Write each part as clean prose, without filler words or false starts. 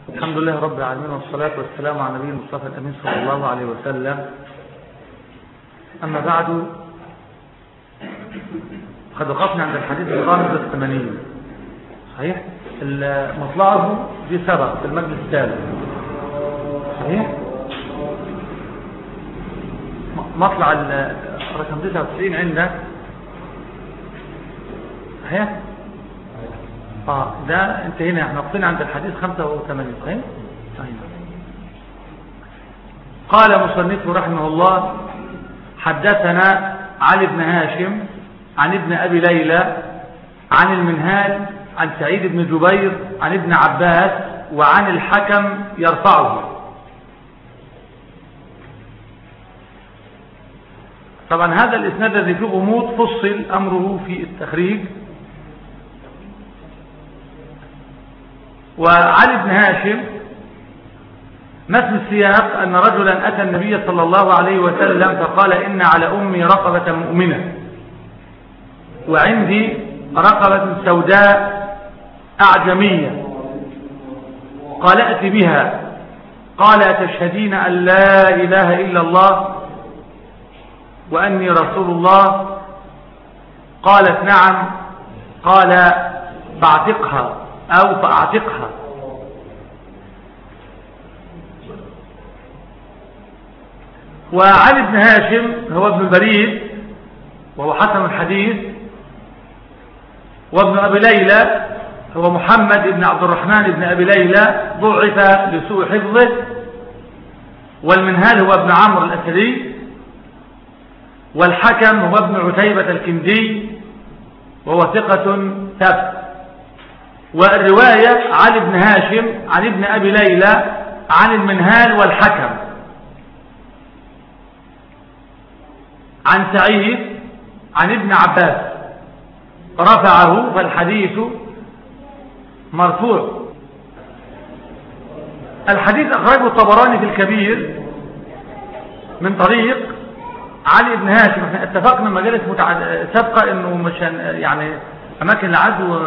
الحمد لله رب العالمين، والصلاة والسلام على نبي المصطفى الأمين صلى الله عليه وسلم. أما بعد، قد وقفنا عند الحديث الغامض 80. صحيح؟ مطلعه دي سبق في المجلس الثالث. صحيح؟ مطلع رقم 99 عندك. صحيح؟ ده انتهينا، احنا وقفنا عند الحديث 85. صحيح؟ صحيح. قال مصنفه رحمه الله: حدثنا علي بن هاشم عن ابن أبي ليلى عن المنهال عن سعيد بن جبير عن ابن عباس وعن الحكم يرفعه. طبعا هذا الإسناد الذي فيه غموض فصل أمره في التخريج. وعلي بن هاشم مثل السياق أن رجلا أتى النبي صلى الله عليه وسلم فقال: إن على أمي رقبة مؤمنة وعندي رقبة سوداء أعجمية، قال: أت بها. قال: أتشهدين أن لا إله إلا الله وأني رسول الله؟ قالت: نعم. قال: فاعتقها أو فاعتقها. وعلي بن هاشم هو ابن البريد وهو حسن الحديث، وابن أبي ليلى هو محمد بن عبد الرحمن بن أبي ليلى ضعف لسوء حفظه. والمنهال هو ابن عمرو الأسدي. والحكم هو ابن عتيبة الكندي وهو ثقة ثبت. والرواية علي بن هاشم عن ابن أبي ليلى عن المنهال والحكم عن سعيد عن ابن عباس رفعه، فالحديث مرفوع. الحديث أخرجه الطبراني في الكبير من طريق علي بن هاشم. احنا اتفقنا مجالس سابقة انه مش يعني اماكن العزو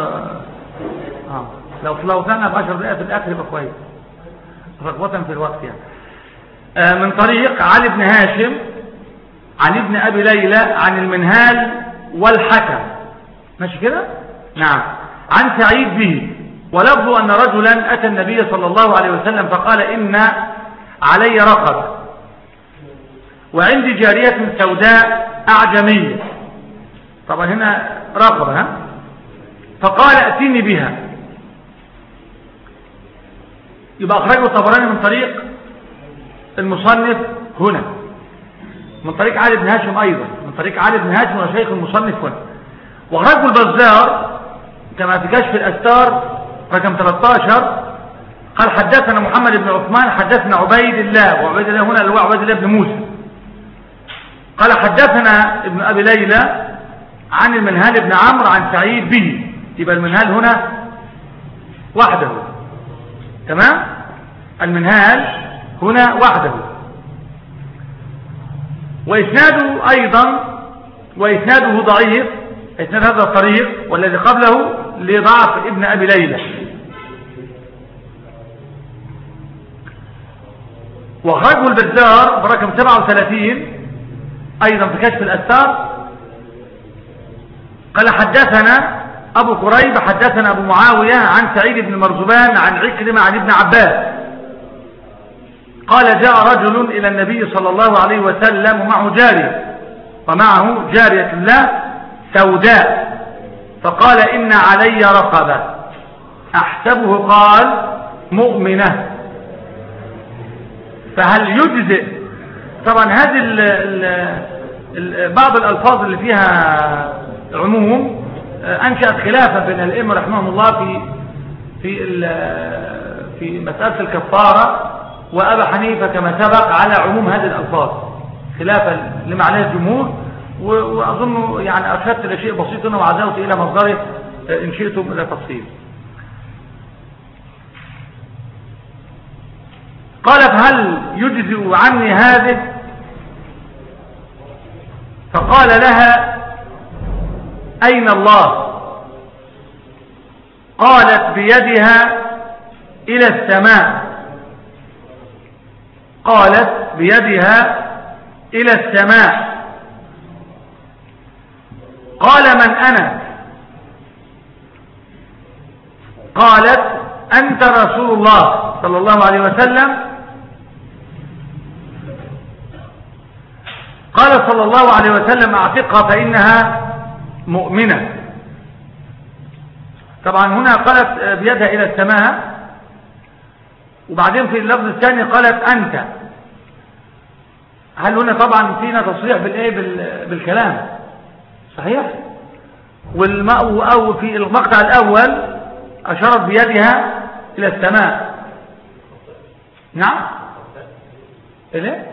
لو كان ب 10 دقائق في الاخر يبقى كويس، رغبة في الوقت يعني. من طريق علي بن هاشم عن ابن ابي ليلى عن المنهال والحكم، ماشي كده؟ نعم. عن سعيد به، ولفظ ان رجلا اتى النبي صلى الله عليه وسلم فقال: ان علي رقبة وعندي جارية سوداء أعجمية. طبعا هنا رقبة، فقال: ائتني بها. يبقى أخرجه الطبراني من طريق المصنف هنا، من طريق علي بن هاشم أيضا، من طريق علي بن هاشم وشيخ المصنف هنا. وأخرجه البزار كما في كشف الأستار رقم 13 قال: حدثنا محمد بن عثمان حدثنا عبيد الله، وعبيد الله هنا اللي هو عبيد الله بن موسى. قال: حدثنا ابن أبي ليلى عن المنهال بن عمرو عن سعيد به. يبقى المنهال هنا وحده، تمام؟ المنهال هنا وحده. وإسناده ضعيف، إسناد هذا الطريق والذي قبله لضعف ابن أبي ليلى. وخرجه البزار برقم 37 أيضا في كشف الأستار قال: حدثنا أبو قريب حدثنا أبو معاوية عن سعيد بن مرزبان عن عكرمة عن ابن عباس قال: جاء رجل إلى النبي صلى الله عليه وسلم ومعه جارية له سوداء، فقال: إن علي رقبة أحسبه قال: مؤمنة، فهل يجزئ؟ طبعا هذه بعض الألفاظ اللي فيها عموم أنشأت خلافا بين الأئمة رحمهم الله في مسألة الكفارة، وأبا حنيفة كما سبق على عموم هذه الألفاظ خلافا لما عليه الجمهور. وأظن يعني أرشدت لشيء بسيط وعزوت إلى مصدره إن شئتم إلى تفصيل. قال: فهل يجزئ عني هذه؟ فقال لها: أين الله؟ قالت: بيدها إلى السماء. قالت بيدها إلى السماء. قال من أنا؟ قالت أنت رسول الله صلى الله عليه وسلم. قال صلى الله عليه وسلم اعتقها فإنها مؤمنة. طبعا هنا قالت بيدها إلى السماء، وبعدين في اللفظ الثاني قالت أنت. هل هنا طبعا فينا تصريح بالكلام صحيح؟ أو في المقطع الأول أشارت بيدها إلى السماء. نعم إيه؟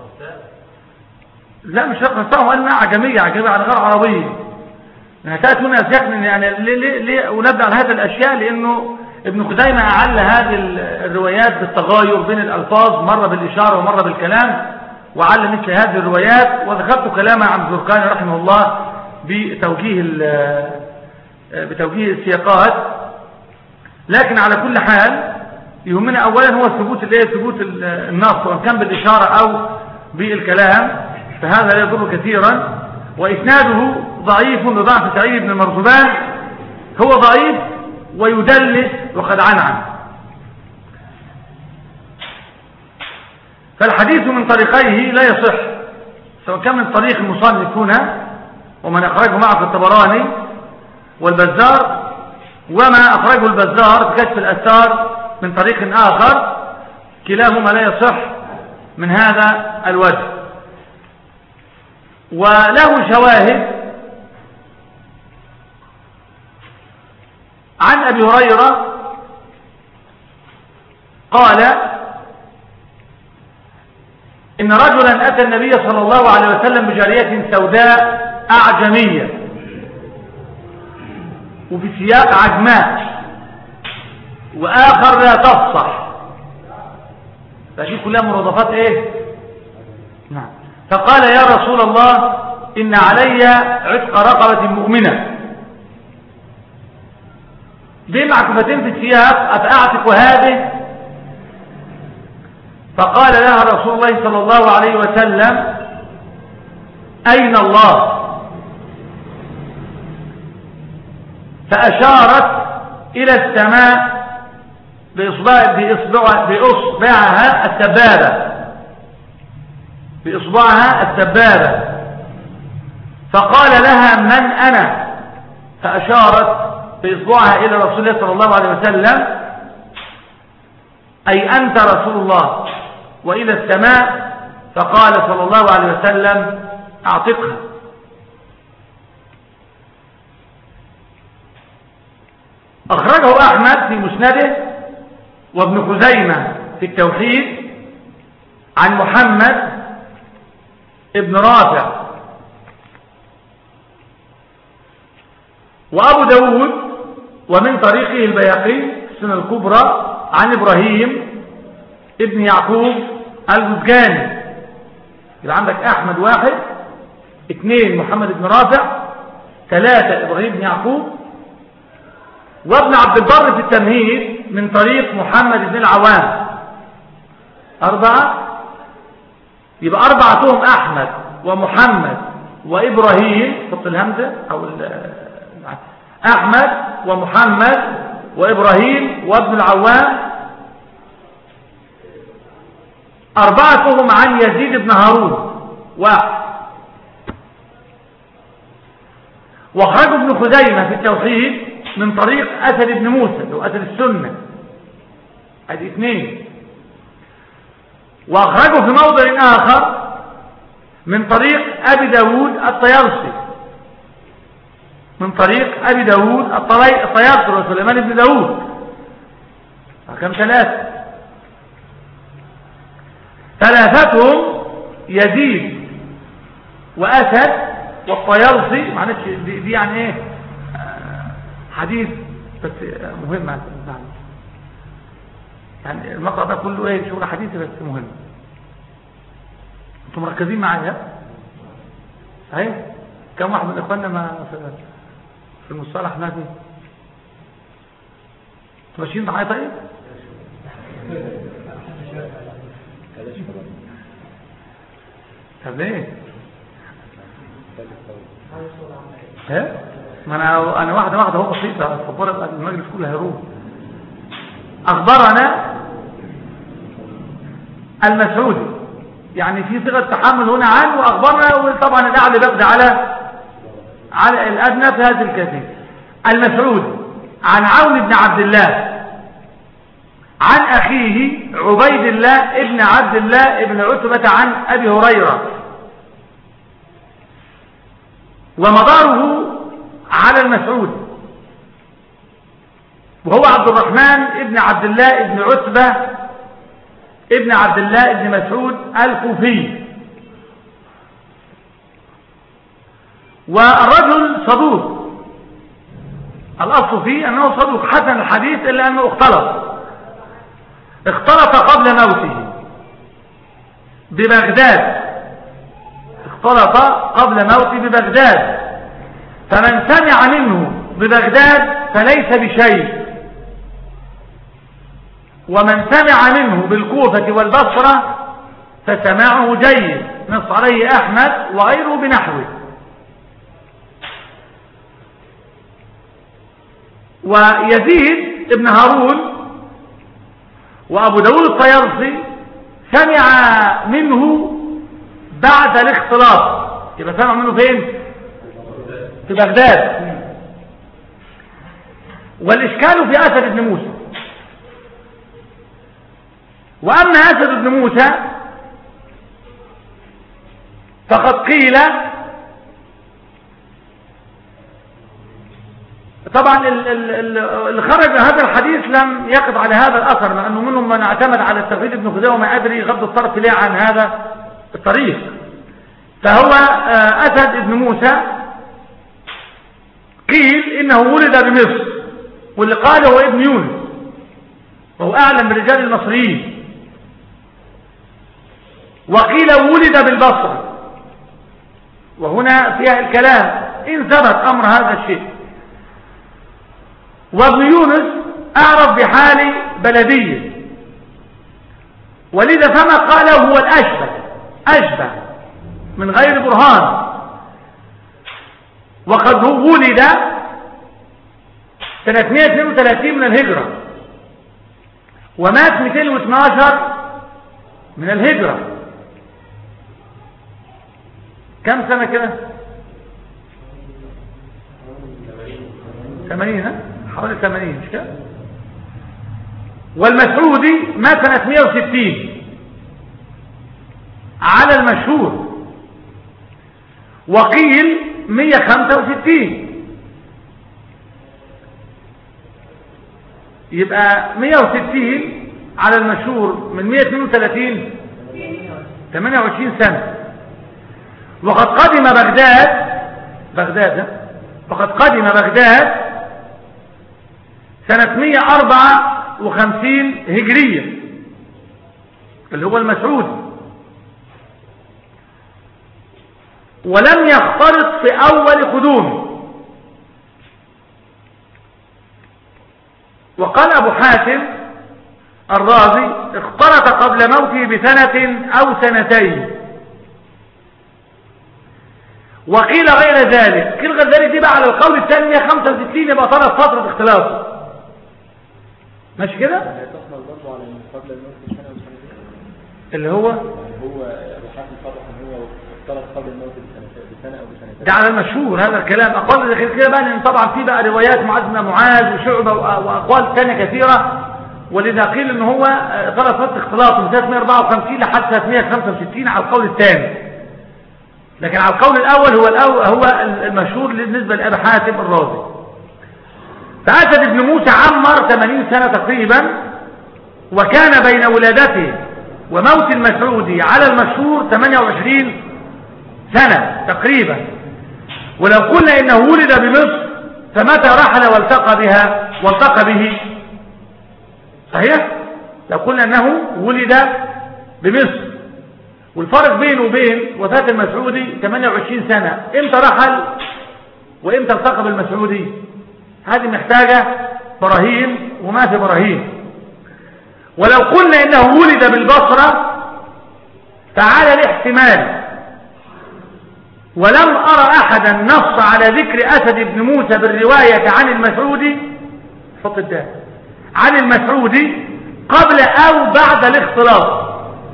لا مش خاصة، وقال انها عجمية على غير عربية. كانت هنا سيكن يعني ليه ونبدأ على هذه الأشياء؟ لأنه ابن خزيمة أعل هذه الروايات بالتغاير بين الألفاظ، مرة بالإشارة ومرة بالكلام، وعل مثل هذه الروايات. وذكرت كلامه عن الزرقاني رحمه الله بتوجيه السياقات. لكن على كل حال يهمنا أولا هو ثبوت النص، وإن كان بالإشارة أو بالكلام فهذا لا يضر كثيرا. وإسناده ضعيف بضعف سعيد بن مرزبان، هو ضعيف ويدلس وقد عنعن. فالحديث من طريقيه لا يصح، سواء كان من طريق المصنف هنا ومن أخرجه معه في الطبراني والبزار، وما أخرجه البزار في كشف الأثار من طريق آخر، كلاهما لا يصح من هذا الوجه. وله شواهد عن أبي هريرة قال إن رجلا أتى النبي صلى الله عليه وسلم بجارية سوداء أعجمية، وفي سياق عجماء، وآخر لا تفصح، فدي كلها مرادفات إيه؟ نعم. فقال يا رسول الله إن علي عتق رقبة مؤمنة. دي معكوفتين في السياق، أفأعتق هذه؟ فقال لها رسول الله صلى الله عليه وسلم أين الله؟ فأشارت إلى السماء بإصبعها السبابة. فقال لها من أنا؟ فأشارت بإصبعها إلى رسول الله صلى الله عليه وسلم أي أنت رسول الله، وإلى السماء. فقال صلى الله عليه وسلم أعتقها. أخرجه أحمد في مسنده وابن خزيمة في التوحيد عن محمد ابن رافع، وأبو داود ومن طريقه البيهقي السنة الكبرى عن إبراهيم ابن يعقوب البزجاني. يبقى عندك أحمد واحد، اثنين محمد بن رافع، ثلاثة إبراهيم بن يعقوب، وابن عبد البر في التمهيد من طريق محمد بن العوام، أربعة. يبقى أربعتهم أحمد ومحمد وإبراهيم، حط الهمزة أو أحمد ومحمد وإبراهيم وابن العوام، أربعتهم عن يزيد بن هارون واحد. واخرجه ابن خزيمة في التوحيد من طريق أسد بن موسى وأسد السنة، هذه اثنين. واخرجه في موضع آخر من طريق أبي داود الطيالسي، من طريق أبي داود الطيالسي وسليمان بن داود، كم ثلاثة. ثلاثتهم يزيد وأسد والطيالسي. معلش دي يعني ايه حديث بس مهم، يعني المقطع ده كله ايه شغل حديثي بس مهم. انتم مركزين معايا صحيح؟ كم واحد من اخواننا ما في المصطلح نادي ماشيين معايا؟ طيب طب ليه؟ ها؟ ما انا واحده واحده اهو بسيطه، الصباره بقى المجلس كله هيروح. اخبرنا المسعودي، يعني في صيغه تحمل هنا عن، واخبرنا، وطبعا الاعلى بقد على الادنى في هذه الكثير. المسعودي عن عون بن عبد الله عن اخيه عبيد الله ابن عبد الله ابن عتبة عن ابي هريرة، ومداره على المسعود، وهو عبد الرحمن ابن عبد الله ابن عتبة ابن عبد الله ابن مسعود الكوفي. والرجل صدوق، الأصل فيه أنه صدوق حسن الحديث، إلا أنه اختلط قبل موته ببغداد، اختلط قبل موته ببغداد، فمن سمع منه ببغداد فليس بشيء، ومن سمع منه بالكوفة والبصرة فسماعه جيد، نص عليه أحمد وغيره بنحوه. ويزيد ابن هارون وأبو داود الطيالسي سمع منه بعد الاختلاط، يبقى سمع منه فين؟ في بغداد. والإشكال في أسد بن موسى. وأما أسد بن موسى فقد قيل، طبعا اللي خرج من هذا الحديث لم يقف على هذا الأثر، مع أنه منهم من اعتمد على التقليد ابن خزيمة وما أدري غض الطرف ليه عن هذا الطريق. فهو أسد بن موسى قيل إنه ولد بمصر، واللي قاله هو ابن يونس، وهو أعلم برجال المصريين. وقيل ولد بالبصرة، وهنا فيها الكلام إن ثبت أمر هذا الشيء. وابن يونس أعرف بحال بلدية، ولذا فما قاله هو أشبه من غير برهان. وقد ولد سنة 132 من الهجرة، ومات 212 من الهجرة. كم سنة كده؟ 80، حوالي 80 مش كده؟ والمسعودي مات سنة 160 على المشهور، وقيل 165، يبقى 160 على المشهور من 132 28 سنة. وقد قدم بغداد فقد قدم بغداد سنة 154 هجرية، اللي هو المسعود، ولم يختلط في أول قدومه. وقال أبو حاتم الرازي اختلط قبل موته بسنة أو سنتين، وقيل غير ذلك. قيل غير ذلك دي بقى على القول الثاني 165 يبقى طلب فترة اختلاطه، ماشي كده؟ اللي هو أبو حاتم صرح ان هو اختلط قبل الموت بسنة أو بسنتين، ده على المشهور هذا الكلام. أقوال غير كده بقى، لأن طبعا في بقى روايات معاذ وشعبة وأقوال ثانية كثيرة، ولذا قيل ان هو طلب فترة اختلاطه من 154 لحد 165 على القول الثاني. لكن على القول الأول هو المشهور بالنسبة لأبي حاتم الرازي. فأسد بن موسى عمر 80 سنة تقريبا، وكان بين ولادته وموت المسعودي على المشهور 28 سنة تقريبا. ولو قلنا إنه ولد بمصر فمتى رحل والتقى به؟ صحيح؟ لو قلنا أنه ولد بمصر، والفرق بينه وبين وفاة المسعودي 28 سنة، امتى رحل وامتى التقى بالمسعودي؟ هذه محتاجة براهين، وما في براهين. ولو قلنا انه ولد بالبصرة فعلى الاحتمال ولم أرى أحدا نص على ذكر أسد بن موسى بالرواية عن المسعودي، حط الدال، عن المسعودي قبل أو بعد الاختلاط.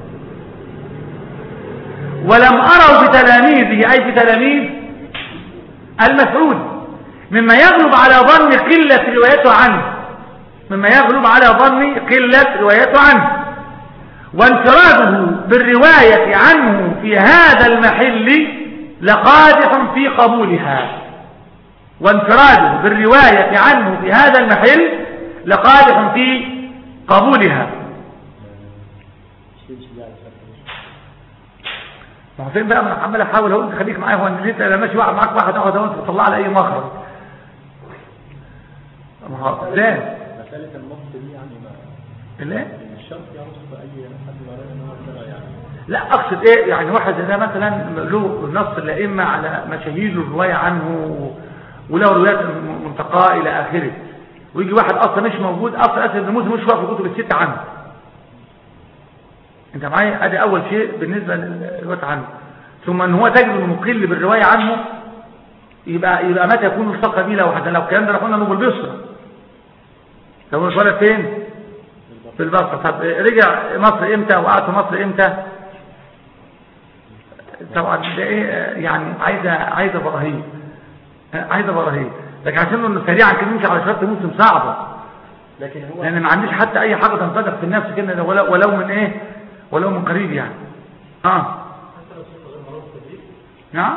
ولم أره بتلاميذه، أي بتلاميذ المسعودي، مما يغلب على ظن قلة روايته عنه، مما يغلب على ظن قلة روايته عنه. وانفراده بالرواية عنه في هذا المحل لقادح في قبولها، وانفراده بالرواية عنه في هذا المحل لقادح في قبولها. ما هو فين بقى؟ انا عمال احاول اقول خليك معايا، هو انت لما ماشي واحد معاك واحد اقعد اهو تطلع على اي مخرج. ما هو ازاي مساله النص دي يعني ما الايه الشرط يعرف اي حد وراء ان هو يعني لا اقصد ايه يعني واحد ده مثلا له نص الائمه على مشاهير الروايه عنه وله روايات منتقاه الى اخره، ويجي واحد اصلا مش موجود، اصلا اسد بن موسى مش واقف في كتب السته عنه. انت معايا؟ ادي اول شيء بالنسبه للروايه عنه. ثم ان هو تجد انه مقل بالروايه عنه، يبقى متى يكون التقى به لو حتى لو الكلام ده قلنا انه بالبصره، لو اتولد فين؟ في البصره. طب رجع مصر امتى وقعد في مصر امتى؟ طبعا ده ايه يعني عايزه براهين، عايزه براهين. لكن عشان انه سريعا كده نمشي على شرط مسلم صعبه، لكن هو لان ما عنديش حتى اي حاجه تنطبق في النفس كده ولو من ايه، ولو من قريب يعني. نعم.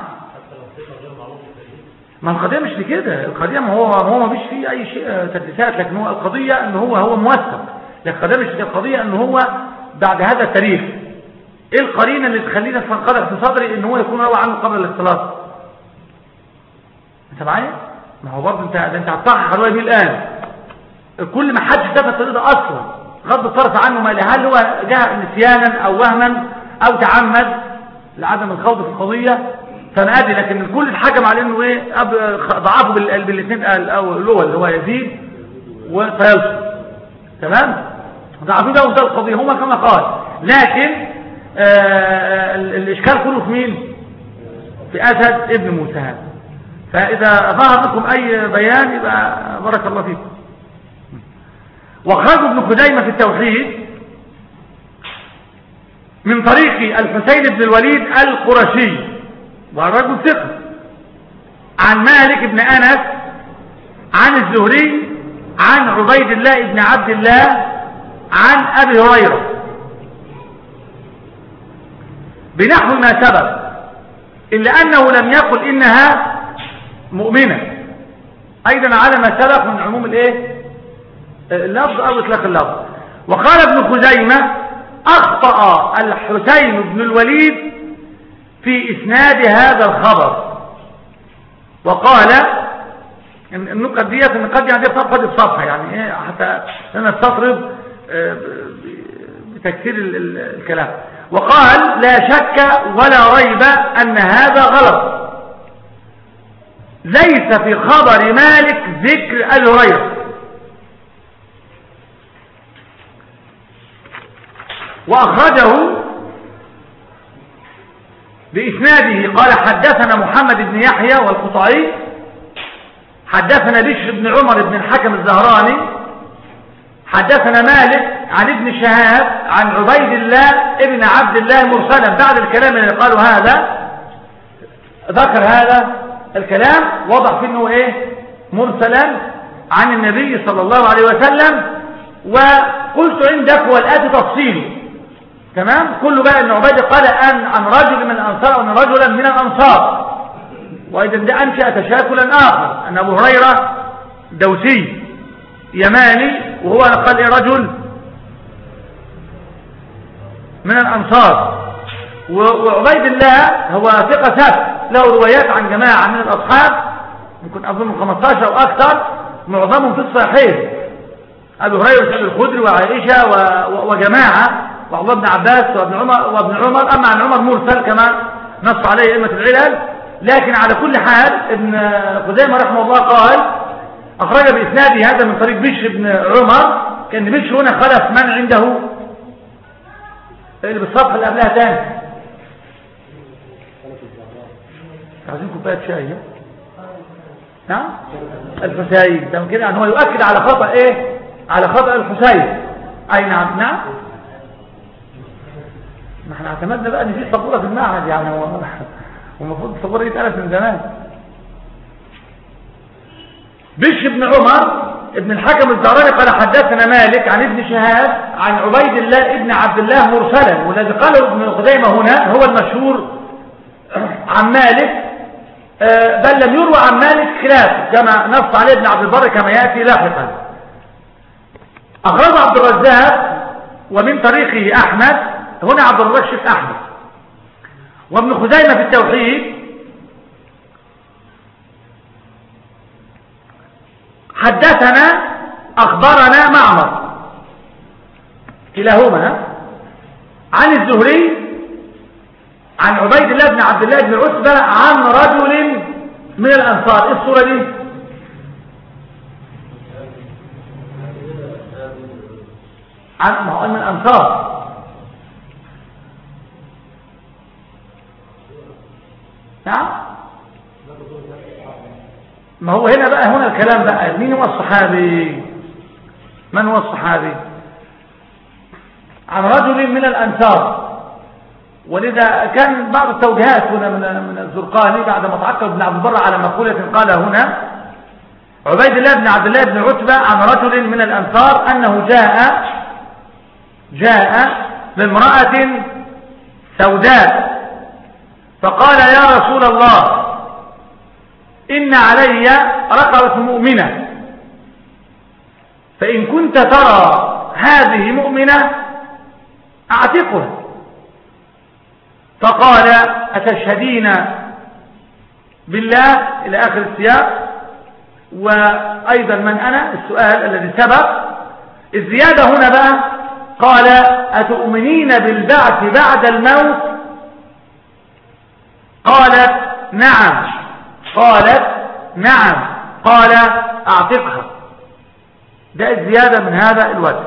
ما القضيه مش لكده، القضيه ما هو ما فيش فيه اي شيء تدليسات، لكن هو القضيه ان هو موثق. لكن القضيه مش القضيه ان هو بعد هذا التاريخ ايه القرينه اللي تخلينا تنقدح في صدري ان هو يكون روى عنه قبل الاختلاط. انت معايا؟ ما هو برضه انت هتصحح الروايه دي الان، كل ما حدش دفع الطريق ده اصلا غض الطرف عنه، ما هل هو جاء نسيانا او وهما او تعمد لعدم الخوض في القضيه فانا ادري، لكن الكل اتحكم على انه ايه ضعفه بالاثنين الاول اللي هو يزيد وفيلسف، تمام؟ ضعفوه ده وده القضيه هما كما قال. لكن الاشكال كله في مين؟ في اسد ابن موسى هذا. فاذا ظهر لكم اي بيان يبقى بارك الله فيكم. وخرج ابن خزيمة في التوحيد من طريق الحسين بن الوليد القرشي والرجل ثقة عن مالك بن أنس عن الزهري عن عبيد الله بن عبد الله عن أبي هريرة بنحو ما سبق، إلا أنه لم يقل إنها مؤمنة، أيضا على ما سبق من عموم الإيه اللفظ أو إطلاق اللفظ. وقال ابن خزيمة أخطأ الحسين بن الوليد في إسناد هذا الخبر، وقال النقط ديت قد يعني صفحة بصفحة يعني إيه حتى نستطرد بتكثير الكلام. وقال لا شك ولا ريب أن هذا غلط، ليس في خبر مالك ذكر أبي هريرة. وأخرجه بإسناده قال حدثنا محمد بن يحيى والقطعي حدثنا بشر بن عمر بن الحكم الزهراني حدثنا مالك عن ابن شهاب عن عبيد الله ابن عبد الله مرسلا. بعد الكلام اللي قالوا هذا ذكر هذا الكلام وضع فيه انه ايه مرسلا عن النبي صلى الله عليه وسلم. وقلت عندك والآتي تفصيله تمام كله بقى ان عبيد قال عن رجل من الانصار ان رجلا من الانصار، واذا ده انشأ تشاكلا اخر ان ابو هريره دوسي يماني وهو قال ايه رجل من الانصار. وعبيد الله هو ثقة ثابت له روايات عن جماعة من الاصحاب يمكن اظن 15 او اكثر معظمهم في الصحيح، ابو هريره وسعيد الخدري وعائشه وجماعه وعبد الله بن عباس وابن عمر. اما عن عمر مرسل كما نص عليه ائمه العلل. لكن على كل حال ابن خزيمه رحمه الله قال اخرج باسناده هذا من طريق بشر بن عمر. كان بشر هنا خلف من عنده اللي بالصفحه اللي قبلها تاني عايزين كوبايه شاي؟ نعم الحسين ده كده يعني هو يؤكد على خطأ ايه؟ على خطأ الحسين. اي نعم نعم. ما احنا اعتمدنا بقى ان في صبوره في المعهد يعني هو المفروض الصبوره دي اتقالت من زمان. بش بن عمر ابن الحكم الزهراني قال حدثنا مالك عن ابن شهاب عن عبيد الله ابن عبد الله مرسلا، والذي قاله ابن خزيمة هنا هو المشهور عن مالك، بل لم يروى عن مالك خلاف كما نص عليه ابن عبد البر كما يأتي لاحقا. أخرج عبد الرزاق ومن طريقه أحمد، هنا عبد الرزاق شيخ أحمد، وابن خزيمة في التوحيد حدثنا أخبرنا معمر كلاهما عن الزهري عن عبيد الله بن عبد الله بن عتبة عن رجل من الأنصار. ايه الصورة دي؟ عن من الأنصار. نعم ما هو هنا بقى هنا الكلام بقى مين هو الصحابي؟ من هو الصحابي؟ عن رجل من الأنصار. ولذا كان بعض التوجيهات هنا من الزرقاني بعد ما تعقب ابن عبد البر على مقولة قال هنا عبيد الله بن عبد الله بن عتبة عن رجل من الأنصار أنه جاء بامرأة سوداء فقال يا رسول الله إن علي رقبة مؤمنة فإن كنت ترى هذه مؤمنة أعتقها. فقال أتشهدين بالله إلى آخر السياق. وأيضا من أنا السؤال الذي سبق الزيادة هنا بقى قال أتؤمنين بالبعث بعد الموت؟ قالت نعم. قال أعتقها. ده الزيادة من هذا الوجه.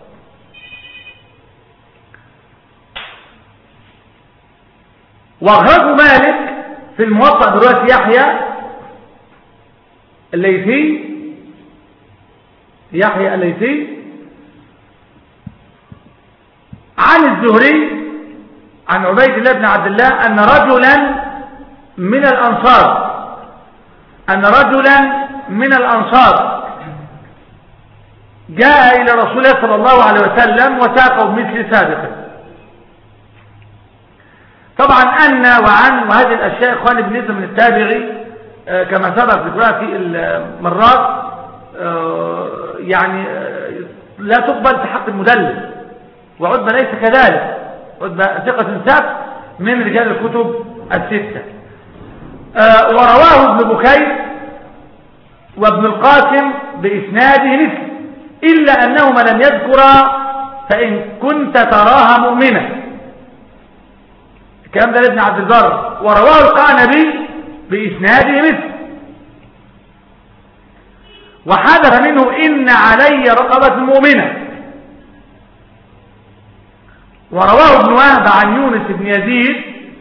وأخرجه مالك في الموطأ برواية يحيى الليثي عن الزهري عن عبيد الله بن عبد الله أن رجلا من الأنصار جاء إلى رسول الله صلى الله عليه وسلم وساقه بمثل سابقه. طبعا أن وعن وهذه الأشياء إخواني بالنسبة من التابعي كما سبق ذكرها في المرات يعني لا تقبل في حق المدلس، وعتبة ليس كذلك، عتبة ثقة ثبت من رجال الكتب الستة. ورواه ابن بكير وابن القاسم بإسناده مثل إلا أنهما لم يذكرا فإن كنت تراها مؤمنة. الكلام ده لابن عبد البر. ورواه القعنبي بإسناده مثل وحذف منه إن علي رقبة مؤمنة. ورواه ابن وهب عن يونس بن يزيد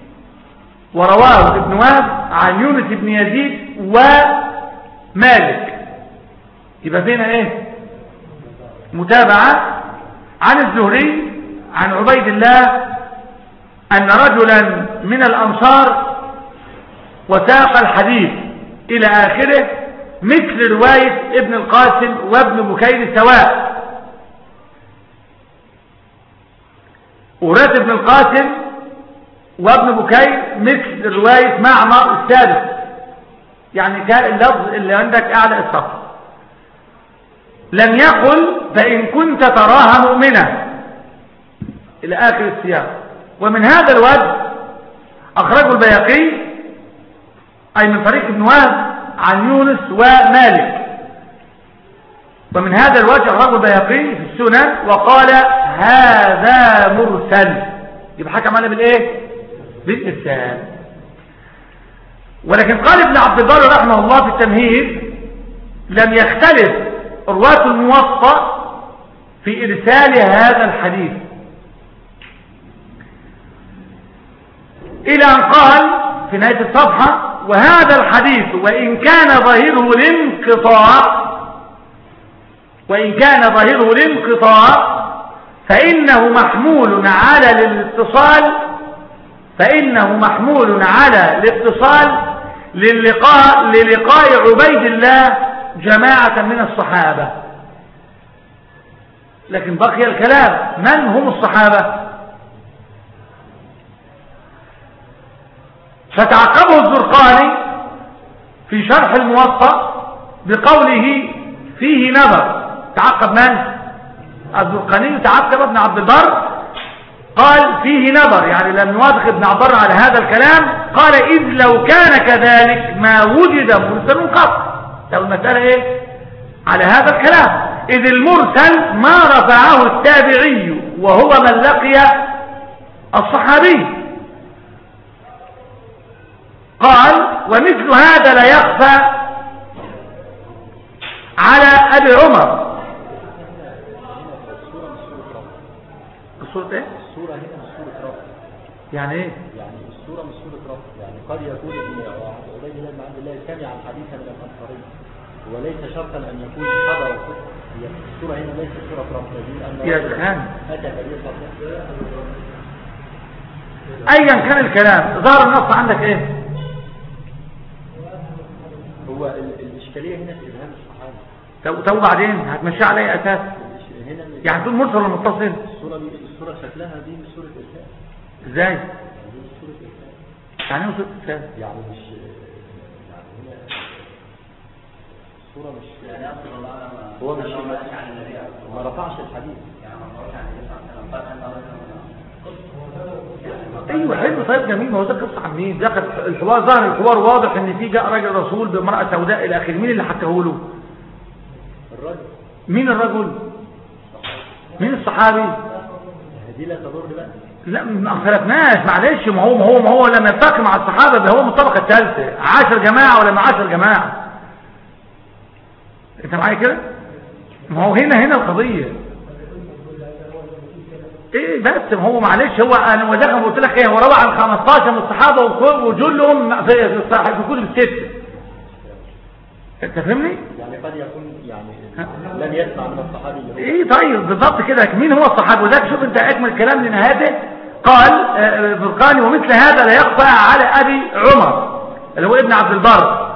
ومالك. يبقى فينا ايه؟ متابعة عن الزهري عن عبيد الله أن رجلا من الأنصار وساق الحديث إلى آخره مثل رواية ابن القاسم وابن بكير سواء. ورواية ابن القاسم وابن بكير مثل رواية معمر الثالث، يعني كان اللفظ اللي عندك أعلى الصف. لم يقل فإن كنت تراها مؤمنة إلى آخر السياق. ومن هذا الوجه أخرجه البيهقي أي من طريق ابن وهب عن يونس ومالك. ومن هذا الوجه أخرجه البيهقي في السنن وقال هذا مرسل. يبقى حكم عليه بالإيه؟ بالإرسال. ولكن قال ابن عبد البر رحمه الله في التمهيد لم يختلف رواة الموطأ في إرسال هذا الحديث، إلى أن قال في نهاية الصفحة: وهذا الحديث وإن كان ظاهره الانقطاع فإنه محمول على الاتصال للقاء عبيد الله جماعة من الصحابة. لكن بقي الكلام: من هم الصحابة؟ فتعقبه الزرقاني في شرح الموطأ بقوله فيه نظر. تعقب من؟ الزرقاني. تعقب ابن عبد البر قال فيه نظر، يعني لم يوافق ابن عبد البر على هذا الكلام. قال: إذ لو كان كذلك ما وجد مرسل قط. لو المسألة ايه على هذا الكلام؟ إذ المرسل ما رفعه التابعي وهو من لقي الصحابي. قال: ومثل هذا لا يخفى على أبي عمر. الصورة ايه؟ الصورة هنا مش صورة رفض. يعني ايه؟ يعني الصورة مش صورة رفض، يعني قد يكون عبيد الله بن عبد الله سمع الحديث من الأنصاري وليس شرطا أن يكون حضر الصورة. هي الصورة هنا ليست صورة رفض، يا سبحان. أتى النبي صلى الله عليه وسلم. أيا كان الكلام، ظهر النص عندك ايه؟ هو الإشكالية هنا في إبهام الصحابة. طب بعدين هتمشي على اي أساس؟ يعني تقول مرسل ولا متصل؟ الصورة شكلها دي مش صورة إسلام. ازاي؟ يعني مش صورة إسلام. يعني ايه صورة إسلام؟ يعني مش يعني هنا الصورة مش هو مش ما رفعش الحديث. ايوه حلو. طيب جميل. ما هو ده قصه عن مين؟ ده الحوار ظهر الحوار واضح ان في جاء راجل رسول بامراه سوداء الى اخره. مين اللي حكاه له؟ الرجل. مين الرجل؟ مين الصحابي؟ دي لا تضر بقى. لا ما اختلفناش معلش. ما هو لما يلتقي مع الصحابه ده هو من الطبقه الثالثه. 10 جماعه ولا 10 جماعه؟ انت معايا كده؟ ما هو هنا القضيه ايه بس. ما هو معلش هو انا وزي ما قلت لك ايه، هو روى عن 15 من الصحابه وجلهم في كتب السته. انت فهمني؟ يعني قد يكون يعني لم يسمع من الصحابي اللي هو ايه. طيب بالضبط كده. مين هو الصحابي؟ وذاك شوف انت اكمل الكلام لنهايته. قال الزرقاني: ومثل هذا لا يخفى على ابي عمر اللي هو ابن عبد البر،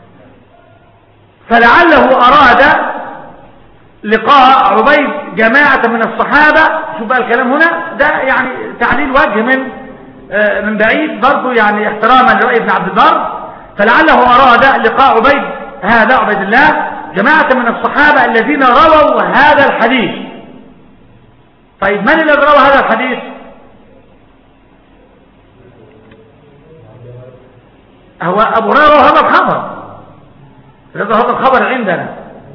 فلعله اراد لقاء عبيد جماعة من الصحابة. شوف بقى الكلام هنا ده يعني تعليل وجه من بعيد برضه، يعني احتراما لرأي ابن عبد البر. فلعله أراد لقاء عبيد الله جماعة من الصحابة الذين رووا هذا الحديث. طيب من الذي روى هذا الحديث؟ هو أبو هريرة. هذا الخبر عندنا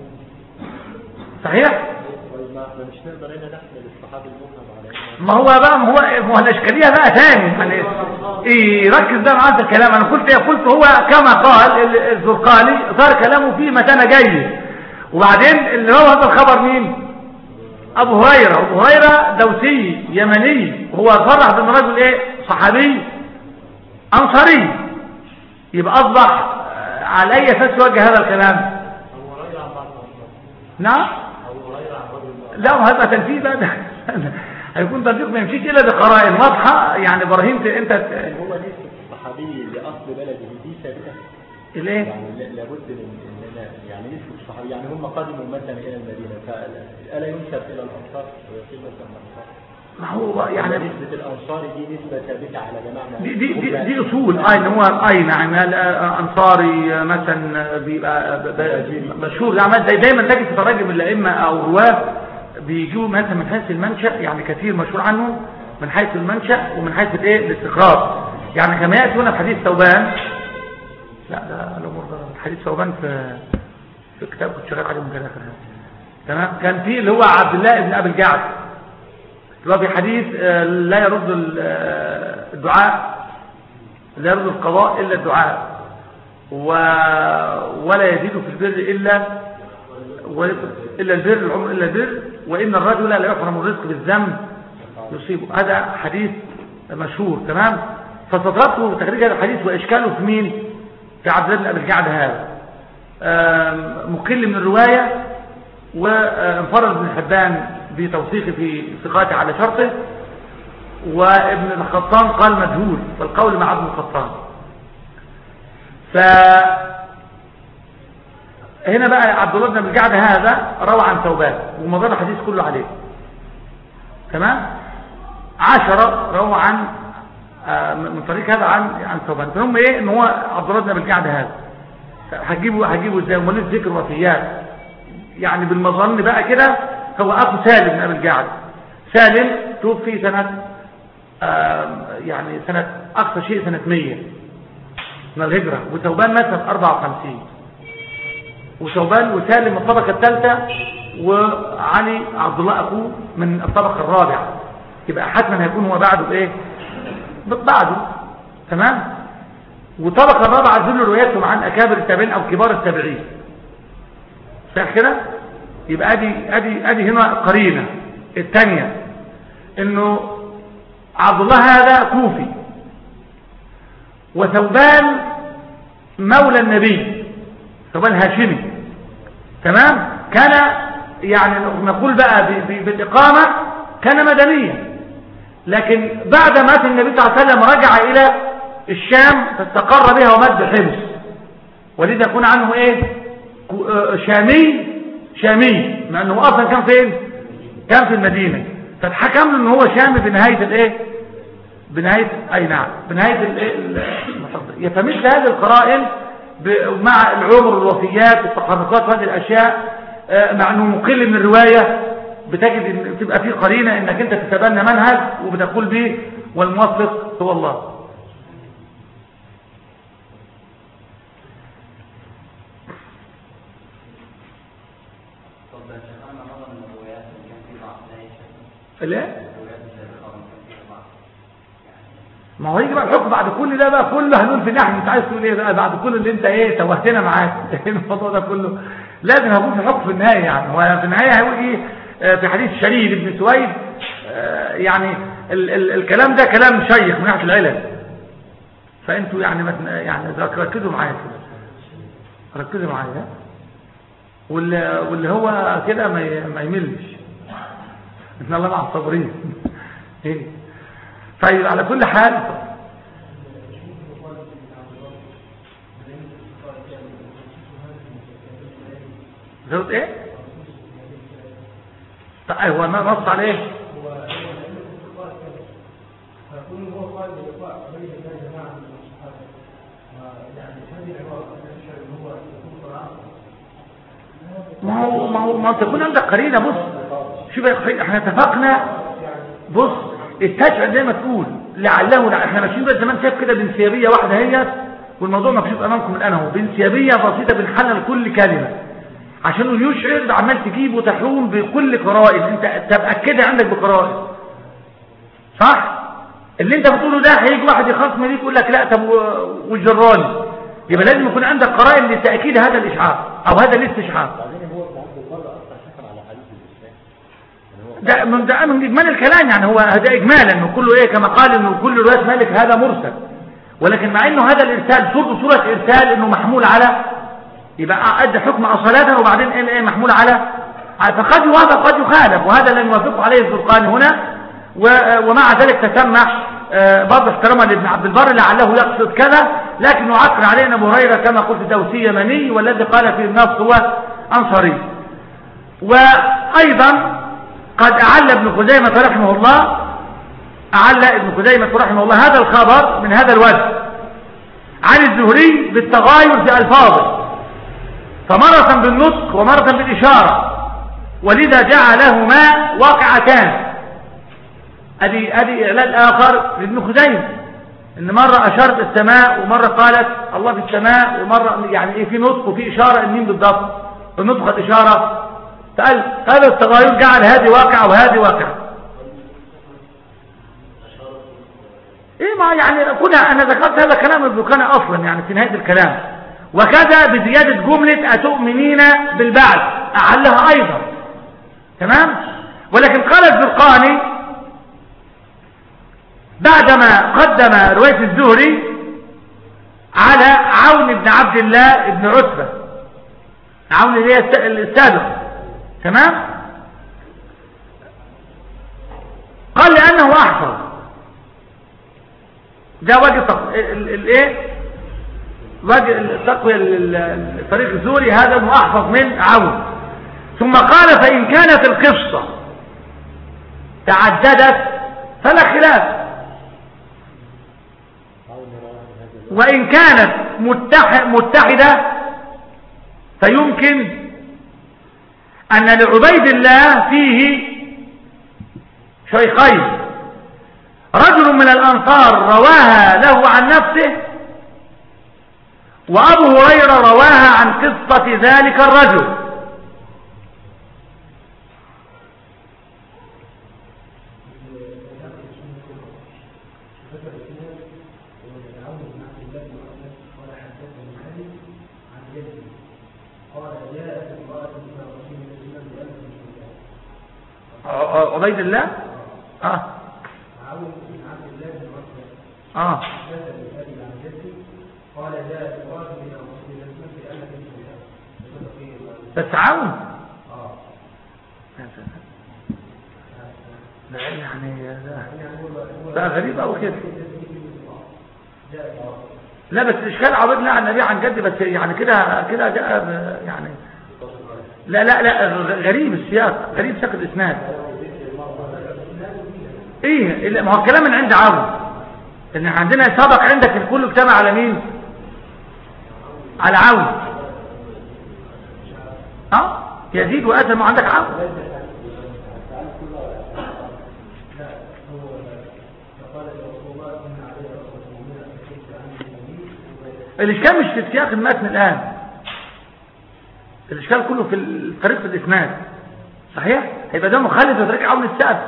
صحيح؟ مش نقدر هنا نحمل الصحابي المبهم على ما هو بقى ما هو الاشكاليه بقى ثاني. يعني ايه ركز ده معاك الكلام. انا قلت هو كما قال الزرقاني صار كلامه فيه متانه جيد. وبعدين اللي روى هذا الخبر مين؟ ابو هريره دوسي يمني، وهو صرح بان الرجل ايه؟ صحابي انصاري. يبقى اصبح على اي اساس وجه هذا الكلام؟ نعم. لا هذا تنفيذ بقى. هيكون تنفيذ ما يمشيش الا بقرائن واضحه. يعني ابراهيم انت هو نسبه الصحابي لاصل بلده دي ثابته. ليه؟ يعني لابد من يعني نسبه الصحابي. يعني هم قدموا مثلا الى المدينه فالا ينسب الى الانصار ويصير مثلا الانصار. ما هو يعني نسبه الانصار دي نسبه ثابته على جماعه. دي اصول. ان هو نعم الانصاري مثلا بيبقى مشهور. يعني دايما تجد في تراجم الائمه او رواه بيجوا مثلا من حيث المنشأ، يعني كثير مشهور عنه من حيث المنشأ ومن حيث الايه الاستقراض. يعني كما ياتي هنا في حديث ثوبان. لا ده الامور ده حديث ثوبان في كتاب كنت شغال عليه من كده. تمام. كان فيه اللي هو عبد الله بن ابي الجعد اللي هو في حديث لا يرد الدعاء، لا يرد القضاء الا الدعاء، ولا يزيد في البر الا البر، العمر الا البر، وان الرجل لا يحرم الرزق بالذنب يصيبه. هذا حديث مشهور. تمام. فاستطردت تخريج هذا الحديث وإشكاله في مين؟ في عبد الله بن أبي الجعد هذا مقل من الرواية، وانفرد ابن حبان بتوثيقه في ثقاته على شرطه، وابن الخطان قال مجهول، فالقول مع ابن الخطان. هنا بقى عبد الله بن أبي الجعد هذا روى عن ثوبان، ومدار الحديث كله عليه تمام. 10 روى عن من طريق هذا عن ثوبان. فهم ايه ان هو عبد الله بن أبي الجعد هذا هجيبه ازاي ومالوش ذكر وفيات، يعني بالمظن بقى كده. هو اخو سالم بن أبي الجعد. سالم توفي سنة يعني سنة اقصى شيء سنة 100 من الهجرة، وثوبان مات سنة 54. وثوبان وسالم الطبقة الثالثة، وعلي عبد الله اخوه من الطبقة الرابعة، يبقى حتما هيكون هو بعده بايه؟ بعده تمام. وطبقة الرابعة ذل رواياتهم عن اكابر التابعين او كبار التابعين، صح كده؟ يبقى ادي هنا قرينة الثانية، انه عبد الله هذا كوفي، وثوبان مولى النبي، ثوبان هاشمي تمام. كان يعني نقول بقى بالإقامة كان مدنيا، لكن بعد مات النبي صلى الله عليه وسلم رجع إلى الشام فاستقر بها ومات بحمص، ولذا يكون عنه ايه؟ شامي، مع انه اصلا كان فين؟ كان في المدينة، فاتحكم له ان هو شامي بنهاية الايه؟ بنهاية اي نعم بنهاية الايه؟ فمثل هذه القرائن مع العمر والوفيات والتحركات وهذه الاشياء، مع انه مقل من الرواية، بتجد ان تبقى في قرينة انك انت تتبنى منهج وبتقول به والموفق هو الله. لا ما هو يجي بقى الحكم بعد كل ده بقى كله هنقول في نحن انت عايز تقول ايه بقى بعد كل اللي انت ايه توهتنا معاك الموضوع ده كله لازم هقول في الحكم في النهايه. يعني هو في النهايه هيقول ايه في حديث شريد بن سويد يعني الكلام ده كلام شيخ من ناحيه العلم، فانتوا يعني ركزوا معايا كده، ركزوا معايا، واللي هو كده ما يملش ان الله مع الصابرين. ايه طيب على كل حال زود ايه؟ طيب هو ما نص على ايه؟ ما تكون عندك قرينه. بص شوف احنا اتفقنا، بص استشعر زي ما تقول لعله احنا ماشيين بقى زمان شايف كده بانسيابيه واحده هي، والموضوع مكشوف امامكم الان اهو، بانسيابيه بسيطه بنحلل كل كلمه عشان يشعر عمال تجيب وتحوم بكل قرائن انت تبقى كده عندك بقرائن صح. اللي انت بتقوله ده هيجي واحد يخصم ليك يقول لك لا طب والجراني، يبقى لازم يكون عندك قرائن لتاكيد هذا الاشعار او هذا الاستشعار. ده من اجمال الكلام، يعني هو هذا اجمالا انه كله ايه كما قال انه كل روايه مالك هذا مرسل، ولكن مع انه هذا الارسال صوره ارسال انه محمول على، يبقى ادى حكم اصاله وبعدين ايه محمول على، فقد يوافق قد يخالف، وهذا لم يوافقه عليه الزرقاني هنا. ومع ذلك تسمح برضه احتراما لابن عبد البر لعله يقصد كذا، لكن يعقر علينا ابو هريره كما قلت دوسي يمني، والذي قال في النص هو انصاري. وايضا قد أعل ابن خزيمة رحمه الله هذا الخبر من هذا الوجه عن الزهري بالتغاير في ألفاظه، فمرة بالنطق ومرة بالإشارة، ولذا جعلهما واقعتان. أدي إعلان آخر لابن خزيمة إن مرة أشارت السماء ومرة قالت الله في السماء، ومرة يعني إيه في نطق وفي إشارة، المين بالضبط النطق الإشارة. فقال هذا التغاير جعل هذه واقعة وهذه واقعة. ايه ما يعني كنا انا ذكرت هذا كلام البركاني اصلا يعني في نهاية الكلام، وكذا بزيادة جملة اتؤمنين بالبعث اعلها ايضا تمام. ولكن قال البرقاني بعدما قدم رواية الزهري على عون بن عبد الله بن عتبة، عون اللي هي السابق، تمام؟ قال لأنه أحفظ، ده وجه الايه، وجه التقوية الطريق الزهري هذا انه أحفظ من عون. ثم قال فإن كانت القصة تعددت فلا خلاف، وإن كانت متحدة فيمكن أن لعبيد الله فيه شيخين، رجل من الأنصار رواها له عن نفسه، وأبو هريرة رواها عن قصة ذلك الرجل. عبيد الله بس عون لا يعني ده غريب أو كده. لا بس إشكال عبد الله عن النبي عن جد، بس يعني كده جاء يعني لا غريب السياق، غريب سياق الإسناد. ايه ما هو الكلام من عند عون، ان عندنا سبق عندك الكل اجتمع على مين؟ على عون. يزيد وأسلم عندك عون. الاشكال مش في سياق المتن الان، الاشكال كله في طريقه الاسناد، صحيح؟ هيبقى ده مخالف لطريق عون السابق.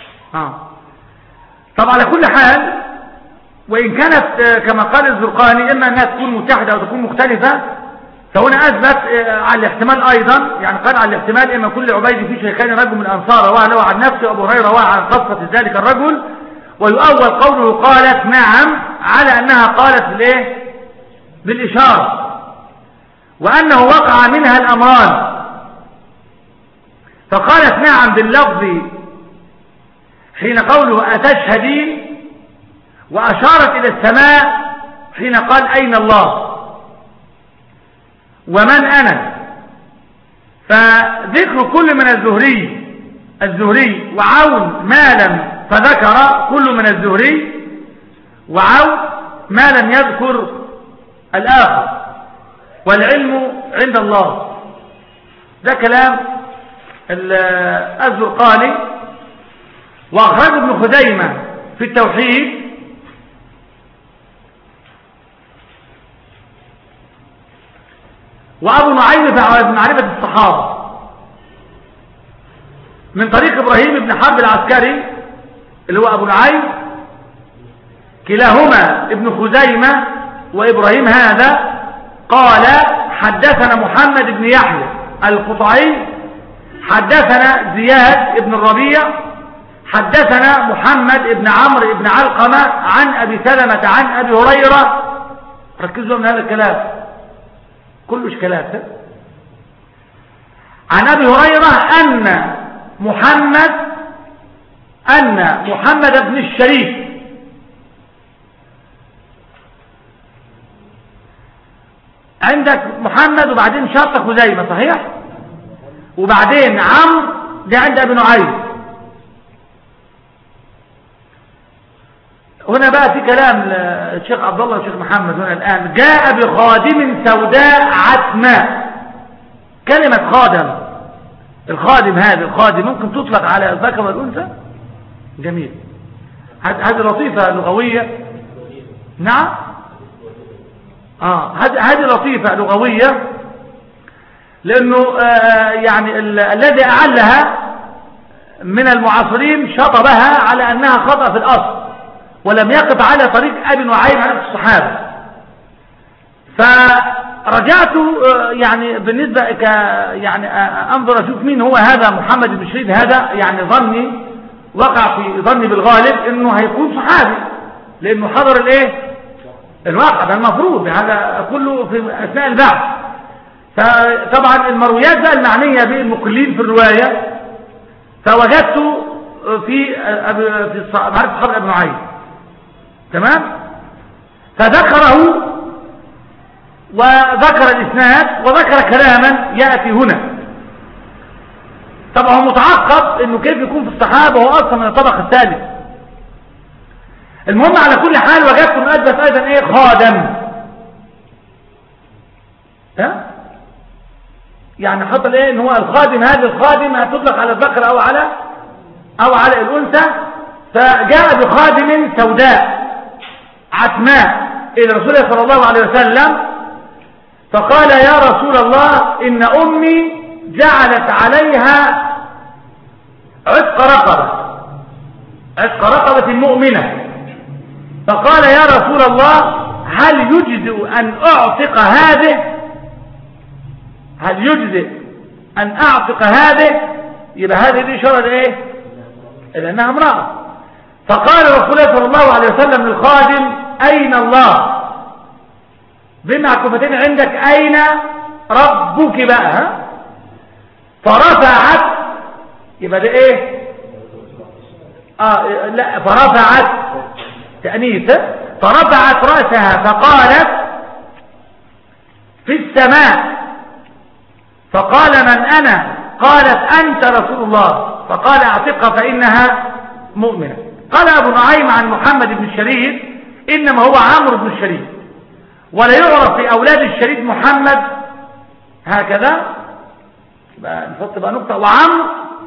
طب على كل حال، وإن كانت كما قال الزرقاني إما أنها تكون متحدة أو تكون مختلفة، فهنا أثبت على الاحتمال أيضا، يعني قال على الاحتمال إما كل عبيد في شيخين رجل من الأنصار رواه له عن نفسه، وأبو هريرة رواه عن قصة ذلك الرجل، ويؤول قوله قالت نعم على أنها قالت بالإشارة، وأنه وقع منها الأمران، فقالت نعم باللفظ حين قوله أتشهدين، وأشارت إلى السماء حين قال أين الله ومن أنا. فذكر كل من الزهري وعون ما لم، فذكر كل من الزهري وعون ما لم يذكر الآخر، والعلم عند الله. ده كلام الزرقاني. وأخرج ابن خزيمة في التوحيد وأبو نعيم في معرفة الصحابة من طريق إبراهيم بن حرب العسكري اللي هو أبو نعيم، كلاهما ابن خزيمة وإبراهيم هذا قال حدثنا محمد بن يحيى القطعي حدثنا زياد بن الربيع حدثنا محمد بن عمرو بن علقمة عن أبي سلمة عن أبي هريرة. ركزوا من هذا الكلام كله إشكالات. عن أبي هريرة أن محمد بن الشريف عندك محمد وبعدين شرط خزيمة صحيح، وبعدين عمرو دي عند ابن نعيم. هنا بقى في كلام الشيخ عبد الله والشيخ محمد هنا الآن. جاء بخادم سوداء عتماء. كلمة خادم، الخادم هذا الخادم ممكن تطلق على الذكر والأنثى. جميل. هذه لطيفة لغوية. نعم هذه لطيفة لغوية، لأنه يعني الذي أعلها من المعاصرين شطبها على أنها خطأ في الأصل، ولم يقف على طريق أبي نعيم عن الصحابة. فرجعت يعني بالنسبة يعني أنظر أشوف مين هو هذا محمد بن شريف هذا، يعني ظني وقع في ظني بالغالب انه هيكون صحابي، لانه حضر الايه الواقع ده المفروض، هذا كله في اثناء البحث. فطبعا المرويات بقى المعنيه بالمقلين في الروايه فوجدت في معرفة خبر ابن نعيم، تمام، فذكره وذكر الاسناد وذكر كلاما ياتي هنا. طبعا هو متعقب انه كيف يكون في الصحابه وهو اصلا من الطبق الثالث. المهم على كل حال وجدت انه اثبت ايضا ايه خادم، ها يعني حط الايه ان هو الخادم، هذه الخادم هتطلق على الذكر او على الانثى. فجاء بخادم سوداء عتماء الى رسول الله صلى الله عليه وسلم فقال يا رسول الله ان امي جعلت عليها عتق رقبة مؤمنة، فقال يا رسول الله هل يجزئ أن أعتق هذه؟ يبقى هذه الإشارة لإيه؟ لأنها امرأة. فقال رسول الله صلى الله عليه وسلم للخادم أين الله؟ بمعكوفتين عندك أين ربك بقى؟ فرفعت، يبقى ده ايه لا فرفعت تأنيث، فرفعت رأسها فقالت في السماء، فقال من أنا؟ قالت أنت رسول الله، فقال اعتقها فإنها مؤمنة. قال أبو نعيم عن محمد بن الشريد إنما هو عمرو بن الشريد، ولا يعرف في أولاد الشريد محمد، هكذا نحط بقى نقطة. وعمرو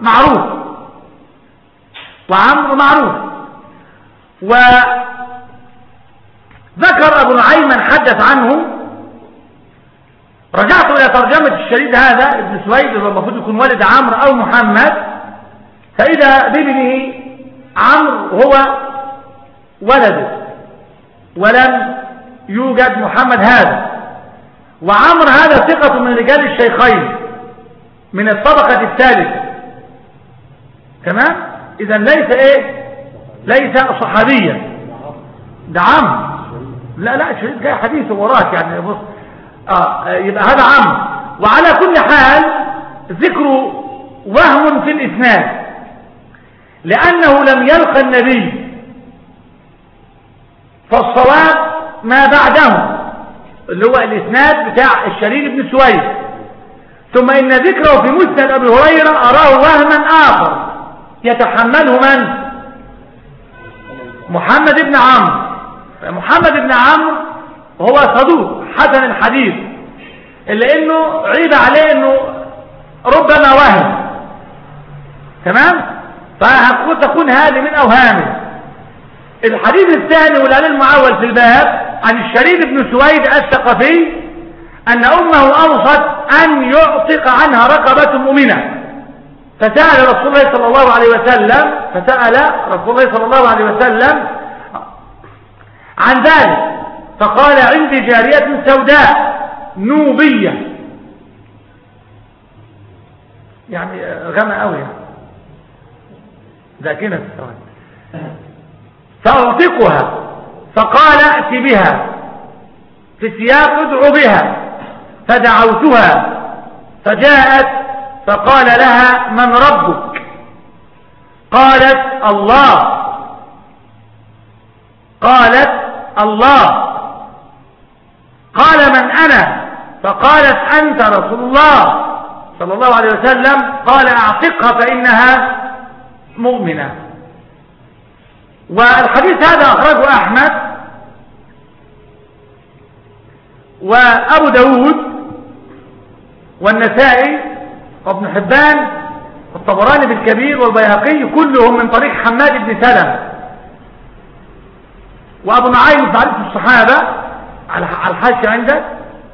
معروف. وذكر أبو نعيم من حدث عنه. رجعت إلى ترجمة الشريد هذا ابن سويد، المفروض يكون والد عمرو أو محمد، فإذا بابنه عمرو هو ولده ولم يوجد محمد هذا. وعمرو هذا ثقة من رجال الشيخين من الطبقة الثالثة، تمام. إذا ليس صحابيا، ده عم، لا شريط جاي حديث وراك يعني بص يبقى هذا عم. وعلى كل حال ذكر وهم في الإسناد، لأنه لم يلقى النبي، فالصواب ما بعده اللي هو الإسناد بتاع الشريد بن سويد. ثم إن ذكره في مسند أبي هريرة أراه وهما آخر يتحمله من؟ محمد بن عمرو. محمد بن عمرو هو صدوق حسن الحديث، إلا إنه عيب عليه إنه ربما وهم، تمام. فتكون هذه من أوهامه. الحديث الثاني والعلي المعول في الباب عن الشريد بن سويد الثقفي أن أمه أوصت أن يعتق عنها رقبة مؤمنة، فسأل رسول الله صلى الله عليه وسلم عن ذلك، فقال عندي جارية سوداء نوبية، يعني غمى قوي يعني ذاكنة فأعتقها، فقال ائت بها في سياق ادعو بها، فدعوتها فجاءت، فقال لها من ربك؟ قالت الله. قال من أنا؟ فقالت أنت رسول الله صلى الله عليه وسلم. قال اعتقها فإنها مؤمنة. والحديث هذا أخرجه أحمد وأبو داود والنسائي وابن حبان والطبراني بالكبير والبيهقي، كلهم من طريق حماد بن سلمة. وأبو نعيم في معرفة الصحابة على الحاشية عندك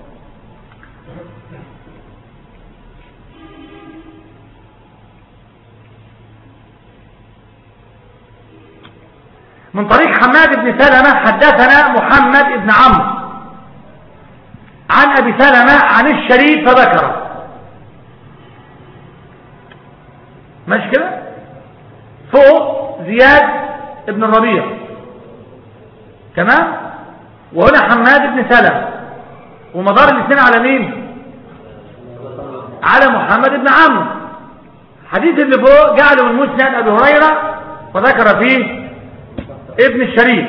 من طريق حماد بن سلمة حدثنا محمد بن عمرو عن أبي سلمة عن الشريف فذكره، ماشي كده فوق زياد ابن الربيع، تمام. وهنا حماد بن سلمة، ومدار الاثنين على مين؟ على محمد بن عمرو. الحديث اللي فوق جعله من مسند ابي هريره وذكر فيه ابن الشريف،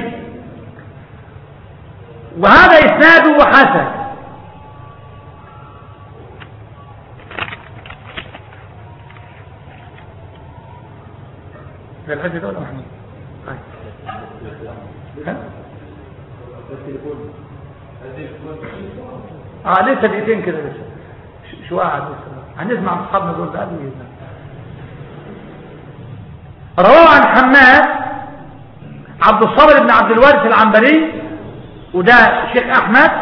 وهذا اسناده حسن. في الحديث ده ولا محمود؟ لسه دقيقتين كده، لسه شو قاعد هنسمع من اصحابنا دول بقى. رواه عن حماد عبد الصابر بن عبد الوارث العنبري، وده شيخ احمد،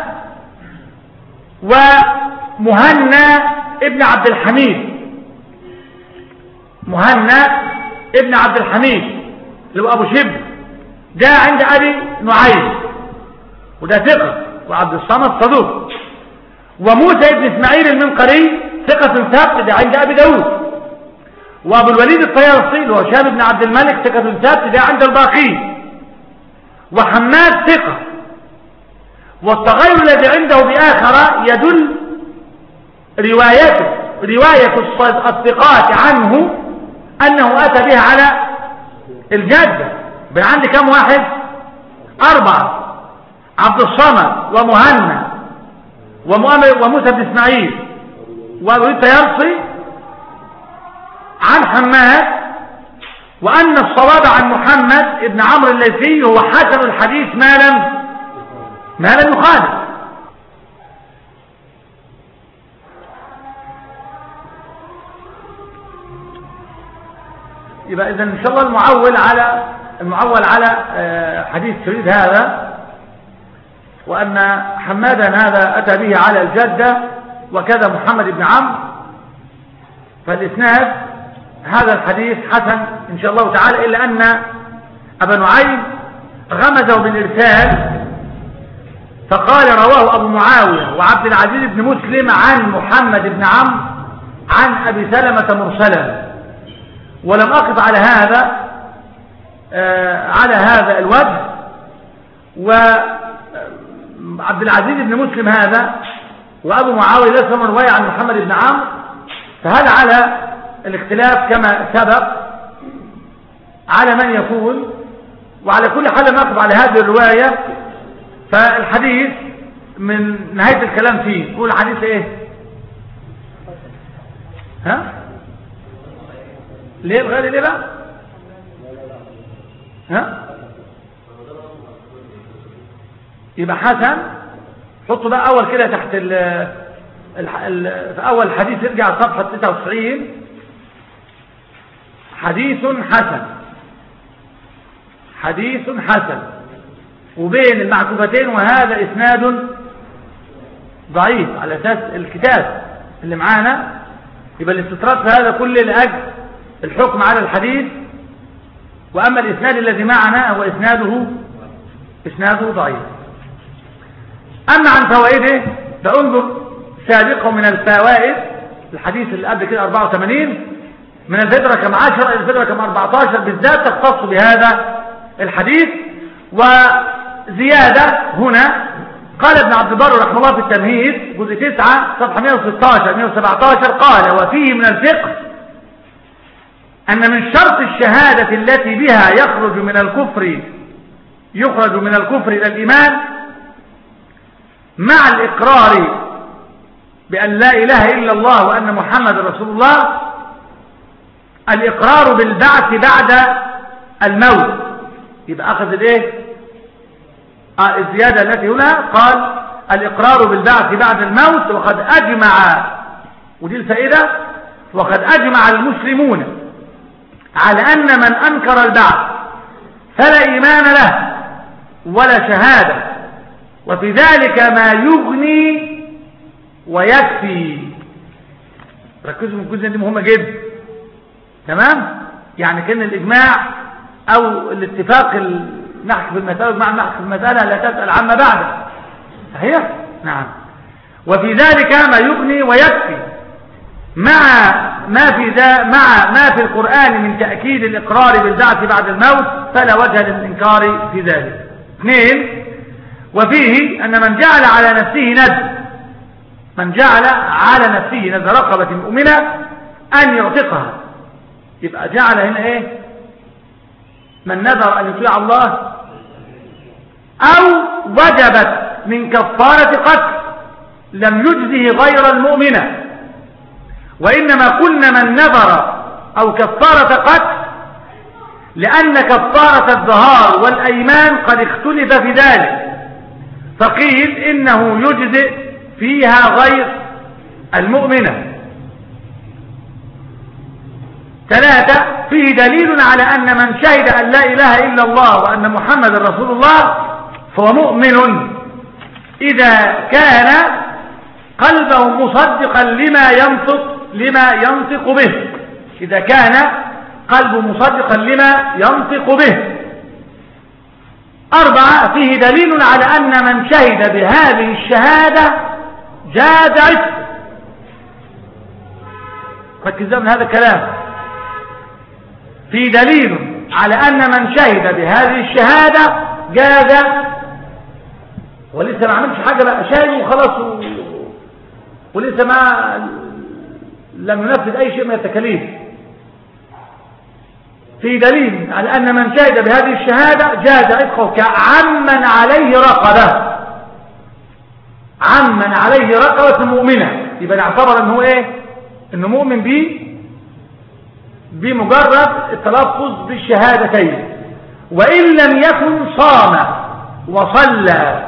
ومهنا ابن عبد الحميد، مهنا ابن عبد الحميد اللي هو ابو شبر، ده عند ابي نعيم، وده ثقه، وعبد الصمد صدوق. وموسى ابن اسماعيل المنقري ثقه ثابت، ده عند ابي داود. وابو الوليد الطيالسي اللي هو شاب بن عبد الملك ثقه ثابت، ده عند الباقي. وحماد ثقه، والتغير الذي عنده بآخر يدل رواية الثقات عنه أنه أتى بها على الجادة. بل عندي كم واحد؟ 4: عبد الصمد ومهنا وموسى بن إسماعيل وأبو الطيالسي عن حماد، وأن الصواب عن محمد بن عمرو الليثي هو حسن الحديث ما لم يخالف. يبقى إذن إن شاء الله المعول على حديث شريد هذا، وأن حمادا هذا أتى به على الجدة، وكذا محمد بن عمرو، فالإسناد هذا الحديث حسن إن شاء الله تعالى، إلا أن أبا نعيم غمزه بالإرسال، فقال رواه أبو معاوية وعبد العزيز بن مسلم عن محمد بن عمرو عن أبي سلمة مرسلا، ولم أقف على هذا الوجه. وعبد العزيز بن مسلم هذا وأبو معاوية ليس من رواية عن محمد بن عمرو، فهذا على الاختلاف كما سبق على من يكون. وعلى كل حال ما أقف على هذه الرواية، فالحديث من نهاية الكلام فيه يقول الحديث ايه؟ ليه الغالي ليه بقى؟ يبقى حسن. حطوا بقى اول كده تحت في اول حديث، ارجع صفحة 99، حديث حسن، وبين المعكوفتين وهذا اسناد ضعيف على اساس الكتاب اللي معانا. يبقى الاستطراد في هذا كله لاجل الحكم على الحديث، واما الاسناد الذي معنا هو اسناده ضعيف. اما عن فوائده فانظر سابقه من الفوائد، الحديث اللي قبل كده 84 من الفدرة كم 10 الى الفدرة كم 14 بالذات تختص بهذا الحديث. وزيادة هنا قال ابن عبد البر رحمه الله في التمهيد جزء 9 صفحة 116 117 قال: وفيه من الفقه أن من شرط الشهادة التي بها يخرج من الكفر إلى الإيمان مع الإقرار بأن لا إله إلا الله وأن محمد رسول الله الإقرار بالبعث بعد الموت. يبقى أخذ الإيه؟ الزيادة التي هنا قال الإقرار بالبعث بعد الموت. وقد أجمع، ودي الفائدة، وقد أجمع المسلمون على أن من أنكر البعث فلا إيمان له ولا شهادة، وفي ذلك ما يغني ويكفي. ركزوا من الجزء دي مهمة جدا، تمام؟ يعني كان الإجماع أو الاتفاق نحكي في المسألة، مع نحكي في المسألة لا تسأل عما بعده، صحيح؟ نعم. وفي ذلك ما يغني ويكفي مع مع ما في القرآن من تأكيد الإقرار بالبعث بعد الموت فلا وجه للإنكار في ذلك. 2. وفيه أن من جعل على نفسه نذر رقبة مؤمنة أن يعتقها، يبقى جعل هنا إيه؟ من نذر أن يطيع الله أو وجبت من كفارة قتل لم يجزه غير المؤمنة، وإنما قلنا من نذر أو كفارة قتل لأن كفارة الظهار والأيمان قد اختلف في ذلك، فقيل إنه يجزئ فيها غير المؤمنة. 3. فيه دليل على أن من شهد أن لا إله إلا الله وأن محمد رسول الله فهو مؤمن إذا كان قلبه مصدقا لما ينطق به، إذا كان قلبه مصدقا لما ينطق به. 4. فيه دليل على أن من شهد بهذه الشهادة جاز عتقه. ركزوا من هذا الكلام. فيه دليل على أن من شهد بهذه الشهادة جاز، ولسه ما عملش حاجة بقى، شاهد وخلاص ولسه لم ينفذ أي شيء من التكاليف. في دليل على أن من شهد بهذه الشهادة جاز عتقه كعمن عليه رقبة، عمن عليه رقبة مؤمنة، يبقى نعتبر أنه إيه؟ أنه مؤمن بمجرد التلفظ بالشهادتين، وإن لم يكن صام وصلى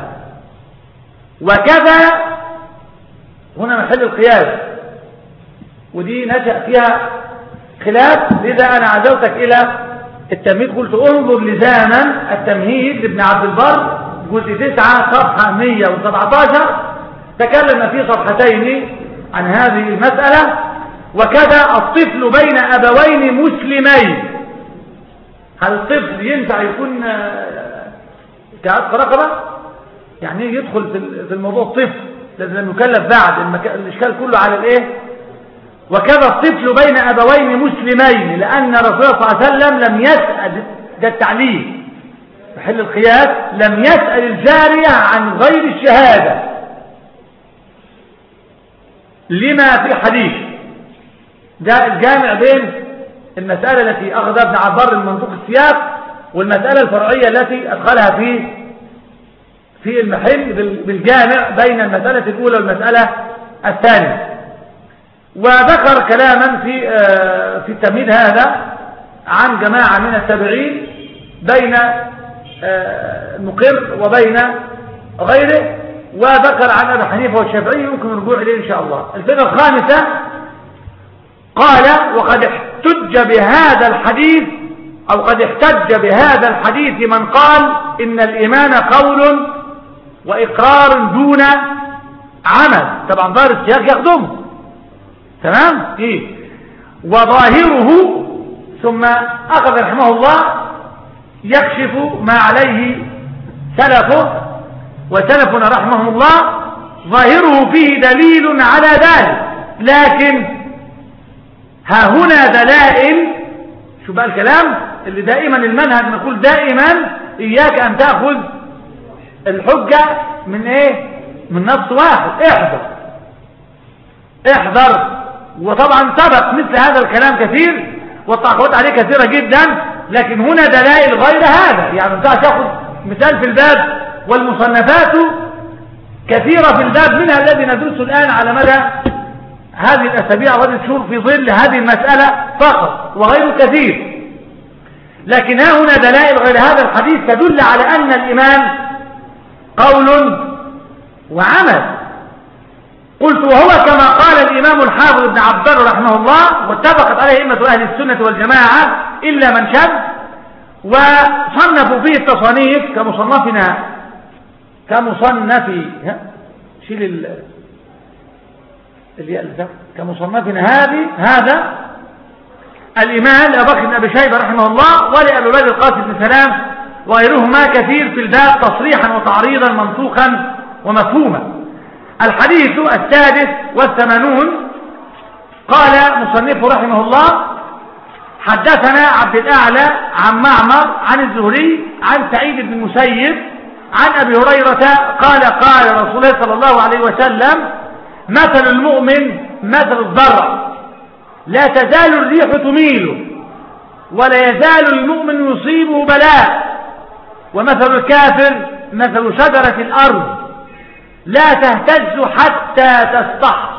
وكذا. هنا محل القياس، ودي نشأ فيها خلاف، لذا أنا عزوتك إلى التمهيد. قلت انظر لزاما التمهيد لابن عبد البر جزء 9 صفحة 117، تكلم في صفحتين عن هذه المسألة. وكذا الطفل بين أبوين مسلمين، هل الطفل ينفع يكون كعتق رقبة؟ يعني يدخل في الموضوع الطفل لازم يكلف بعد، الإشكال كله على الإيه؟ وكذا الطفل بين أبوين مسلمين، لأن رسول الله صلى الله عليه وسلم لم يسأل، ده التعليل محل القياس، لم يسأل الجارية عن غير الشهادة لما في الحديث. ده الجامع بين المسألة التي أخذ ابن عبر من منطوق السياق والمسألة الفرعية التي أدخلها في المحل بالجامع بين المسألة الأولى والمسألة الثانية. وذكر كلاما في التمهيد هذا عن جماعة من التابعين بين المقر وبين غيره، وذكر عن أبي حنيفة والشافعي، يمكن الرجوع إليه إن شاء الله. الفكرة الخامسة قال: وقد احتج بهذا الحديث أو قد احتج بهذا الحديث من قال إن الإيمان قول وإقرار دون عمل. طبعا ظاهر السياق يخدمه، تمام؟ إيه؟ وظاهره، ثم أخذ رحمه الله يكشف ما عليه سلفه وسلفنا رحمه الله، ظاهره فيه دليل على ذلك، لكن ها هنا دلائل. شو بقى الكلام اللي دائما المنهج نقول دائما إياك أن تأخذ الحجة من إيه؟ من نص واحد. احذر. وطبعا سبق مثل هذا الكلام كثير والتعقيدات عليه كثيرة جدا، لكن هنا دلائل غير هذا. يعني انت تاخذ مثال في الباب، والمصنفات كثيرة في الباب، منها الذي ندرسه الآن على مدى هذه الأسابيع وهذه الشهور في ظل هذه المسألة فقط، وغيره كثير. لكن ها هنا دلائل غير هذا الحديث تدل على أن الإيمان قول وعمل. قلت: وهو كما قال الإمام الحافظ ابن عبد البر رحمه الله، واتفقت عليه أئمة أهل السنة والجماعة إلا من شذ، وصنفوا فيه التصانيف كمصنفنا هذا الإمام أبو بكر بن أبي شيبة رحمه الله، ولأبي عبيد القاسم بن سلام وغيرهما كثير في الباب تصريحا وتعريضا منطوقا ومفهوما. الحديث 86 قال مصنفه رحمه الله: حدثنا عبد الأعلى عن معمر عن الزهري عن سعيد بن المسيب عن أبي هريرة قال: قال رسول الله صلى الله عليه وسلم: مثل المؤمن مثل الزرع، لا تزال الريح تميله ولا يزال المؤمن يصيبه بلاء، ومثل الكافر مثل شجرة الأرض لا تهتز حتى تستحصى.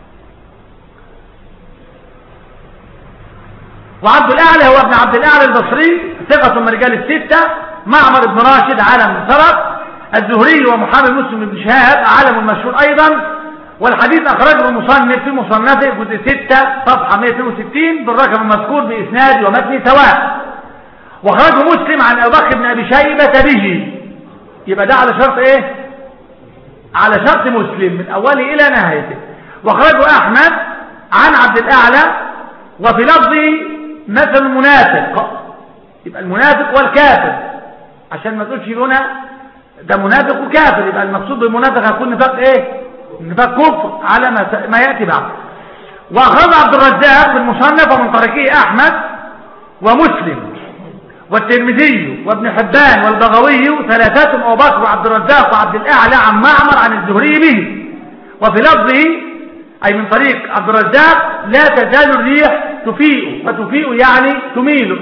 وعبد الأعلى هو ابن عبد الأعلى البصري ثقة من رجال الستة، معمر بن راشد عالم سرق، الزهري ومحمد مسلم بن شهاب عالم مشهور أيضا. والحديث أخرجه المصنف في مصنفه جزء 6 صفحة 162 بالرقم المذكور بإسناد ومتن سواء. وأخرجه مسلم عن أبي بكر بن أبي شيبة به. يبقى ده على شرط إيه؟ على شرط مسلم من أوله إلى نهايته. وأخرجه أحمد عن عبد الأعلى وفي لفظه مثل المنافق. يبقى المنافق والكافر، عشان ما تقولش هنا ده منافق وكافر، يبقى المقصود بالمنافق هيكون نفاق ايه؟ نفاق كفر على ما ياتي بعد. واخرج عبد الرزاق في المصنف ومن طريقه احمد ومسلم والترمذي وابن حبان والبغوي ثلاثتهم ابو بكر وعبد الرزاق وعبد الاعلى عن معمر عن الزهري به. وفي لفظه اي من طريق عبد الرزاق: لا تزال الريح تفيء، فتفيء يعني تميل.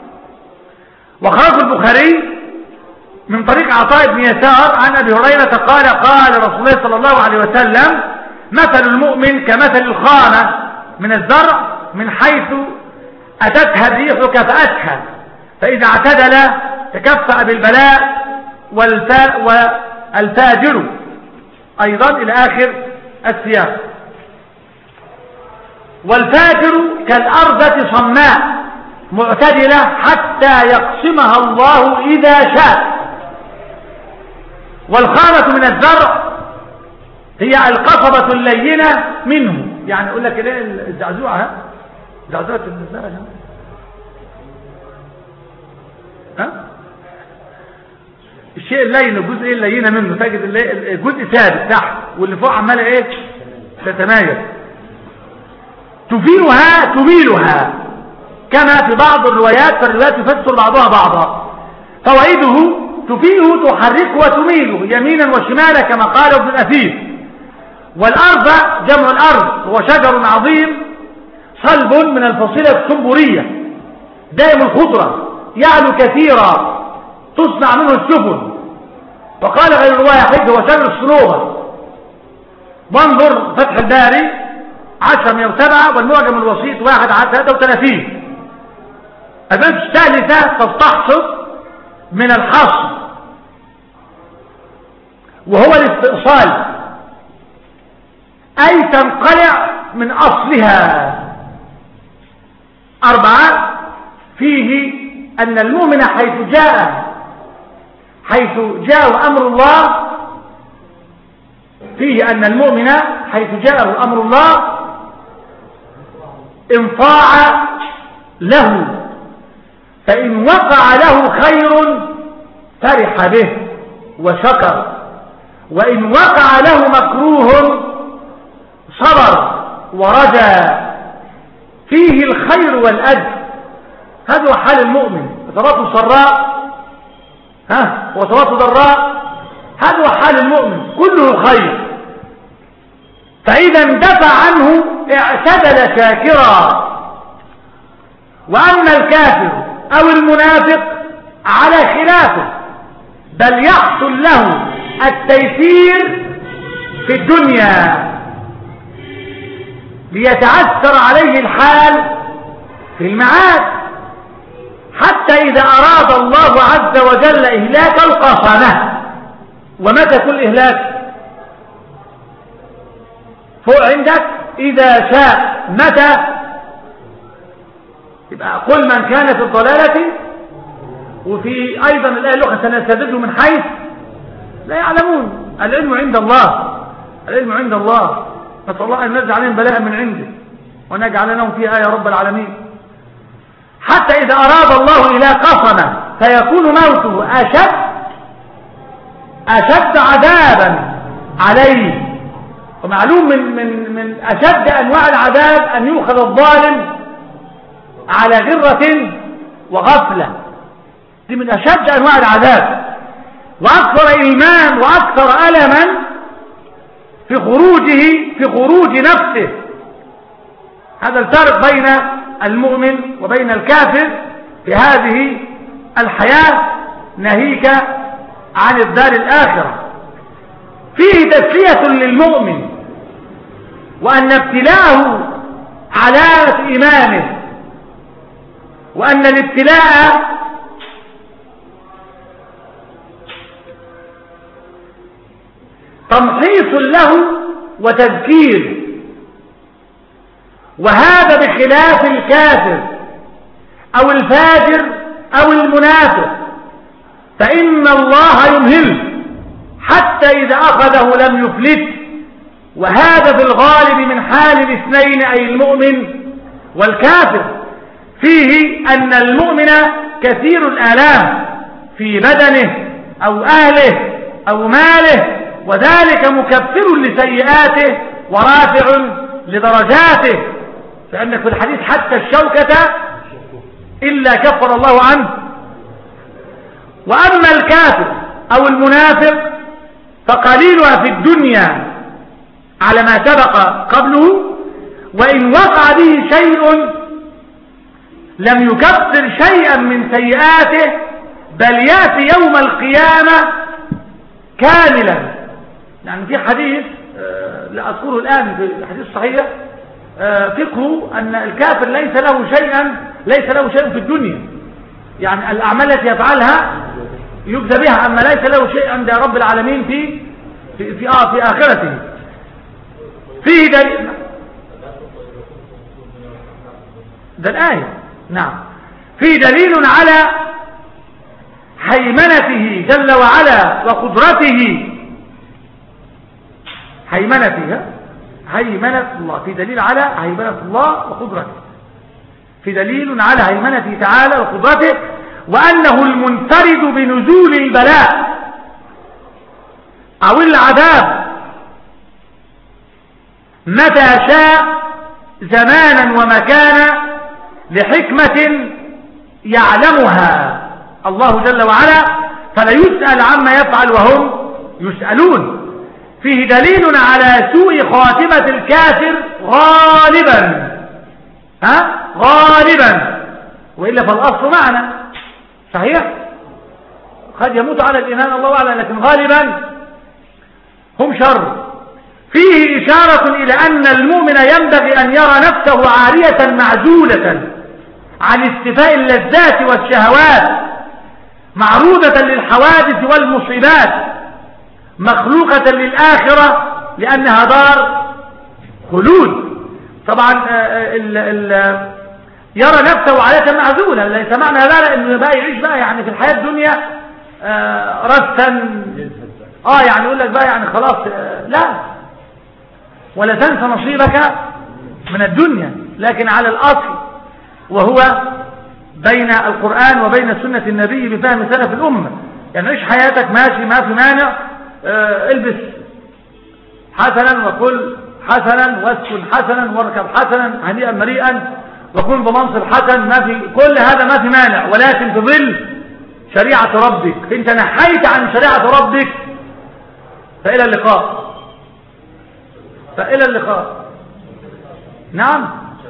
وخرج البخاري من طريق عطاء بن يسار عن أبي هريرة قال: قال رسول الله صلى الله عليه وسلم: مثل المؤمن كمثل الخانة من الزرع من حيث أتتها الريح كفأتها، فإذا اعتدل تكفأ بالبلاء والفاجر أيضا إلى آخر السياق. والفاجر كالأرضة صماء معتدلة حتى يقسمها الله إذا شاء. والخانة من الزرع هي القصبة اللينة منه، يعني أقول لك إيه الزعزوعة، زعزوعة الزرع الشيء اللين، الجزء اللينة منه تجد الجزء ثابت تحت واللي فوق عمالة ايه تتمايز. تفيلها تميلها كما في بعض الروايات، فالروايات تفسر بعضها بعضا. فوائده: تفيله تحركه وتميله يمينا وشمالا كما قال ابن الأثير. والأرض جمع الأرض هو شجر عظيم صلب من الفصيلة السنبورية دائم الخضرة يعلو كثيرا تصنع منه السفن. وقال غير الواحد هو شجر الصنوبر. وانظر فتح الباري 10/107 والمعجم الوسيط 1/33. البنت الثالثة تستحصد من الحصر وهو الاستئصال، أي تنقلع من أصلها. 4 فيه أن المؤمن حيث جاء أمر الله، فيه أن المؤمن حيث جاءه أمر الله انطاع له، فإن وقع له خير فرح به وشكر، وإن وقع له مكروه صبر ورجى. فيه الخير والأجر. هذا هو حال المؤمن، فتراته سراء وتراته ضراء، هذا هو حال المؤمن كله خير. فإذا اندفع عنه اعتدل شاكرا. وأما الكافر أو المنافق على خلافه، بل يحصل له التيسير في الدنيا ليتعثر عليه الحال في المعاد، حتى إذا أراد الله عز وجل إهلاك القصنة. ومتى كل إهلاك؟ فوق عندك إذا شاء. متى؟ يبقى قل من كان في الضلالة. وفي أيضا الآية الأخرى سنستدرجهم من حيث لا يعلمون. العلم عند الله، العلم عند الله. نسأل الله أن ننزل عليهم بلاء من عنده ونجعلناهم فيها يا رب العالمين. حتى إذا أراد الله إلى قصمة فيكون موته أشد عذابا عليه ومعلوم من أشد أنواع العذاب أن يؤخذ الظالم على غرة وغفلة. دي من أشد أنواع العذاب وأكثر إيمان وأكثر ألما في خروج نفسه. هذا الفرق بين المؤمن وبين الكافر في هذه الحياة، ناهيك عن الدار الآخرة. فيه تسلية للمؤمن وأن ابتلاءه علامة إيمانه، وأن الابتلاء تمحيص له وتذكير، وهذا بخلاف الكافر أو الفاجر أو المنافق، فإن الله يمهله حتى إذا أخذه لم يفلت. وهذا في الغالب من حال الاثنين، أي المؤمن والكافر. فيه أن المؤمن كثير الآلام في بدنه أو أهله أو ماله، وذلك مكفر لسيئاته ورافع لدرجاته، فإنك في الحديث حتى الشوكة إلا كفر الله عنه. وأما الكافر أو المنافق فقليلها في الدنيا على ما سبق قبله، وإن وقع به شيء لم يكفر شيئا من سيئاته، بل يأتي يوم القيامة كاملا. يعني في حديث لا أذكره الآن في الحديث الصحيح، فقه أن الكافر ليس له شيء في الدنيا، يعني الأعمال التي يفعلها يجزى بها، أما ليس له شيء عند رب العالمين في آخرته. فيه دليل، ده الآية، نعم، فيه دليل على هيمنته جل وعلا وقدرته. هيمنة الله، في دليل على هيمنة الله وقدرته، في دليل على هيمنته تعالى وقدرته، وأنه المنفرد بنزول البلاء أو العذاب متى شاء زمانا ومكانا لحكمة يعلمها الله جل وعلا، فلا يسأل عما يفعل وهم يسألون. فيه دليل على سوء خاتمة الكافر غالبا، غالبا، وإلا فالأصل معنا صحيح، قد يموت على الإيمان الله أعلم، لكن غالبا هم شر. فيه إشارة إلى أن المؤمن ينبغي أن يرى نفسه عارية معزولة عن استفاء اللذات والشهوات، معروضة للحوادث والمصيبات، مخلوقة للآخرة لأنها دار خلود. طبعا يرى نفسه عارية معزولة، ليس معنى لا انه بقى يعيش بقى يعني في الحياة الدنيا رثا، يعني يقول لك بقى يعني خلاص، لا، ولا تنسى نصيبك من الدنيا، لكن على الأصل، وهو بين القرآن وبين سنة النبي بفهم سلف الأمة. يعني عيش حياتك ماشي، ما في مانع، البس حسنا وكل حسنا واسكن حسنا واركب حسنا هنيئا مريئا وكن بمنصب حسن، ما في كل هذا ما في مانع، ولكن في ظل شريعة ربك. انت نحيت عن شريعة ربك فإلى اللقاء. نعم،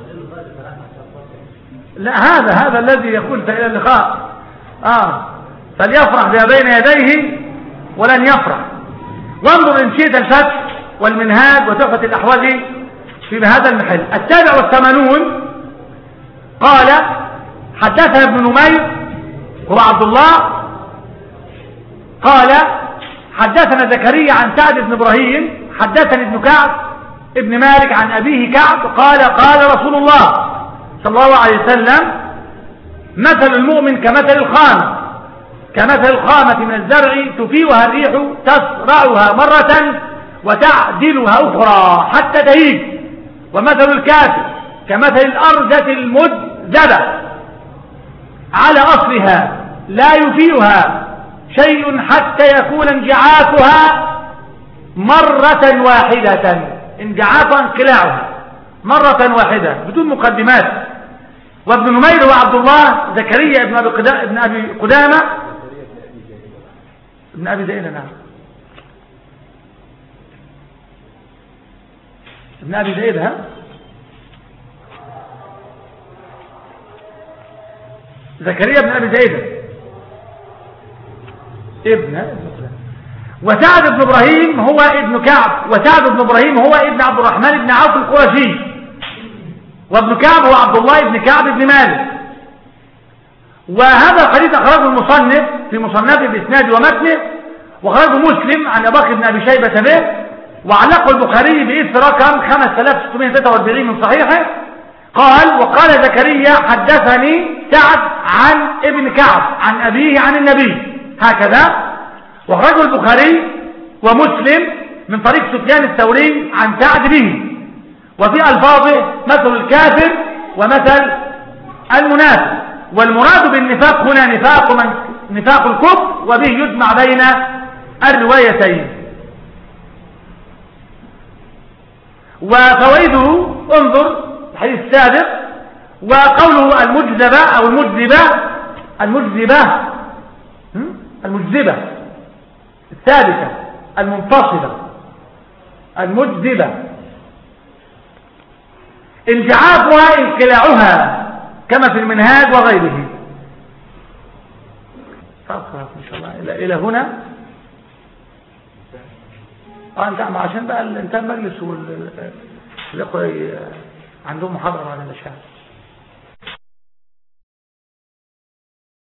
لا، هذا الذي يقول فإلى اللقاء فليفرح بما بين يديه ولن يفرح. وانظر إن شئت الفتح والمنهاج وتحفة الأحوال في هذا المحل. 87 قال حدثنا ابن نمير هو عبد الله قال حدثنا زكريا عن سعد بن إبراهيم حدثني ابن كعب ابن مالك عن أبيه كعب قال قال رسول الله صلى الله عليه وسلم: مثل المؤمن كمثل الخامة من الزرع تفيها الريح تسرعها مرة وتعدلها أخرى حتى تهيج، ومثل الكافر كمثل الأرجة المذبة على أصلها لا يفيها شيء حتى يكون انجعافها مرة واحدة. انجعافها انقلاعها مرة واحدة بدون مقدمات. وابن نمير وعبد الله زكريا ابن أبي قدامة ابن أبي زينة نعم ابن أبي زينة ها زكريا ابن أبي زينة وسعد بن إبراهيم هو ابن كعب، وسعد بن إبراهيم هو ابن عبد الرحمن بن عوف القرشي، وابن كعب هو عبد الله بن كعب بن مالك. وهذا الحديث أخرجه المصنف في مصنفه بإسناد ومتنه، وأخرجه مسلم عن أبي بكر بن أبي شيبة به، وعلقه البخاري بإسم رقم 5643 من صحيحه. قال: وقال زكريا حدثني سعد عن ابن كعب عن أبيه عن النبي، هكذا. وأخرجه البخاري ومسلم من طريق سفيان الثوري عن سعد به، وفي ألفاظه مثل الكافر ومثل المنافق. والمراد بالنفاق هنا نفاق الكفر، وبه يجمع بين الروايتين. وفوائده انظر الحديث السابق. وقوله المجذبة أو المجذبة الثابتة المنتصبة المجذبة انجعافها انقلاعها كما في المنهاج وغيره. فأقرأ إن شاء الله إلى هنا. انت عشان بقى الانتهى المجلس والإخوة عندهم محاضرة على الأشياء.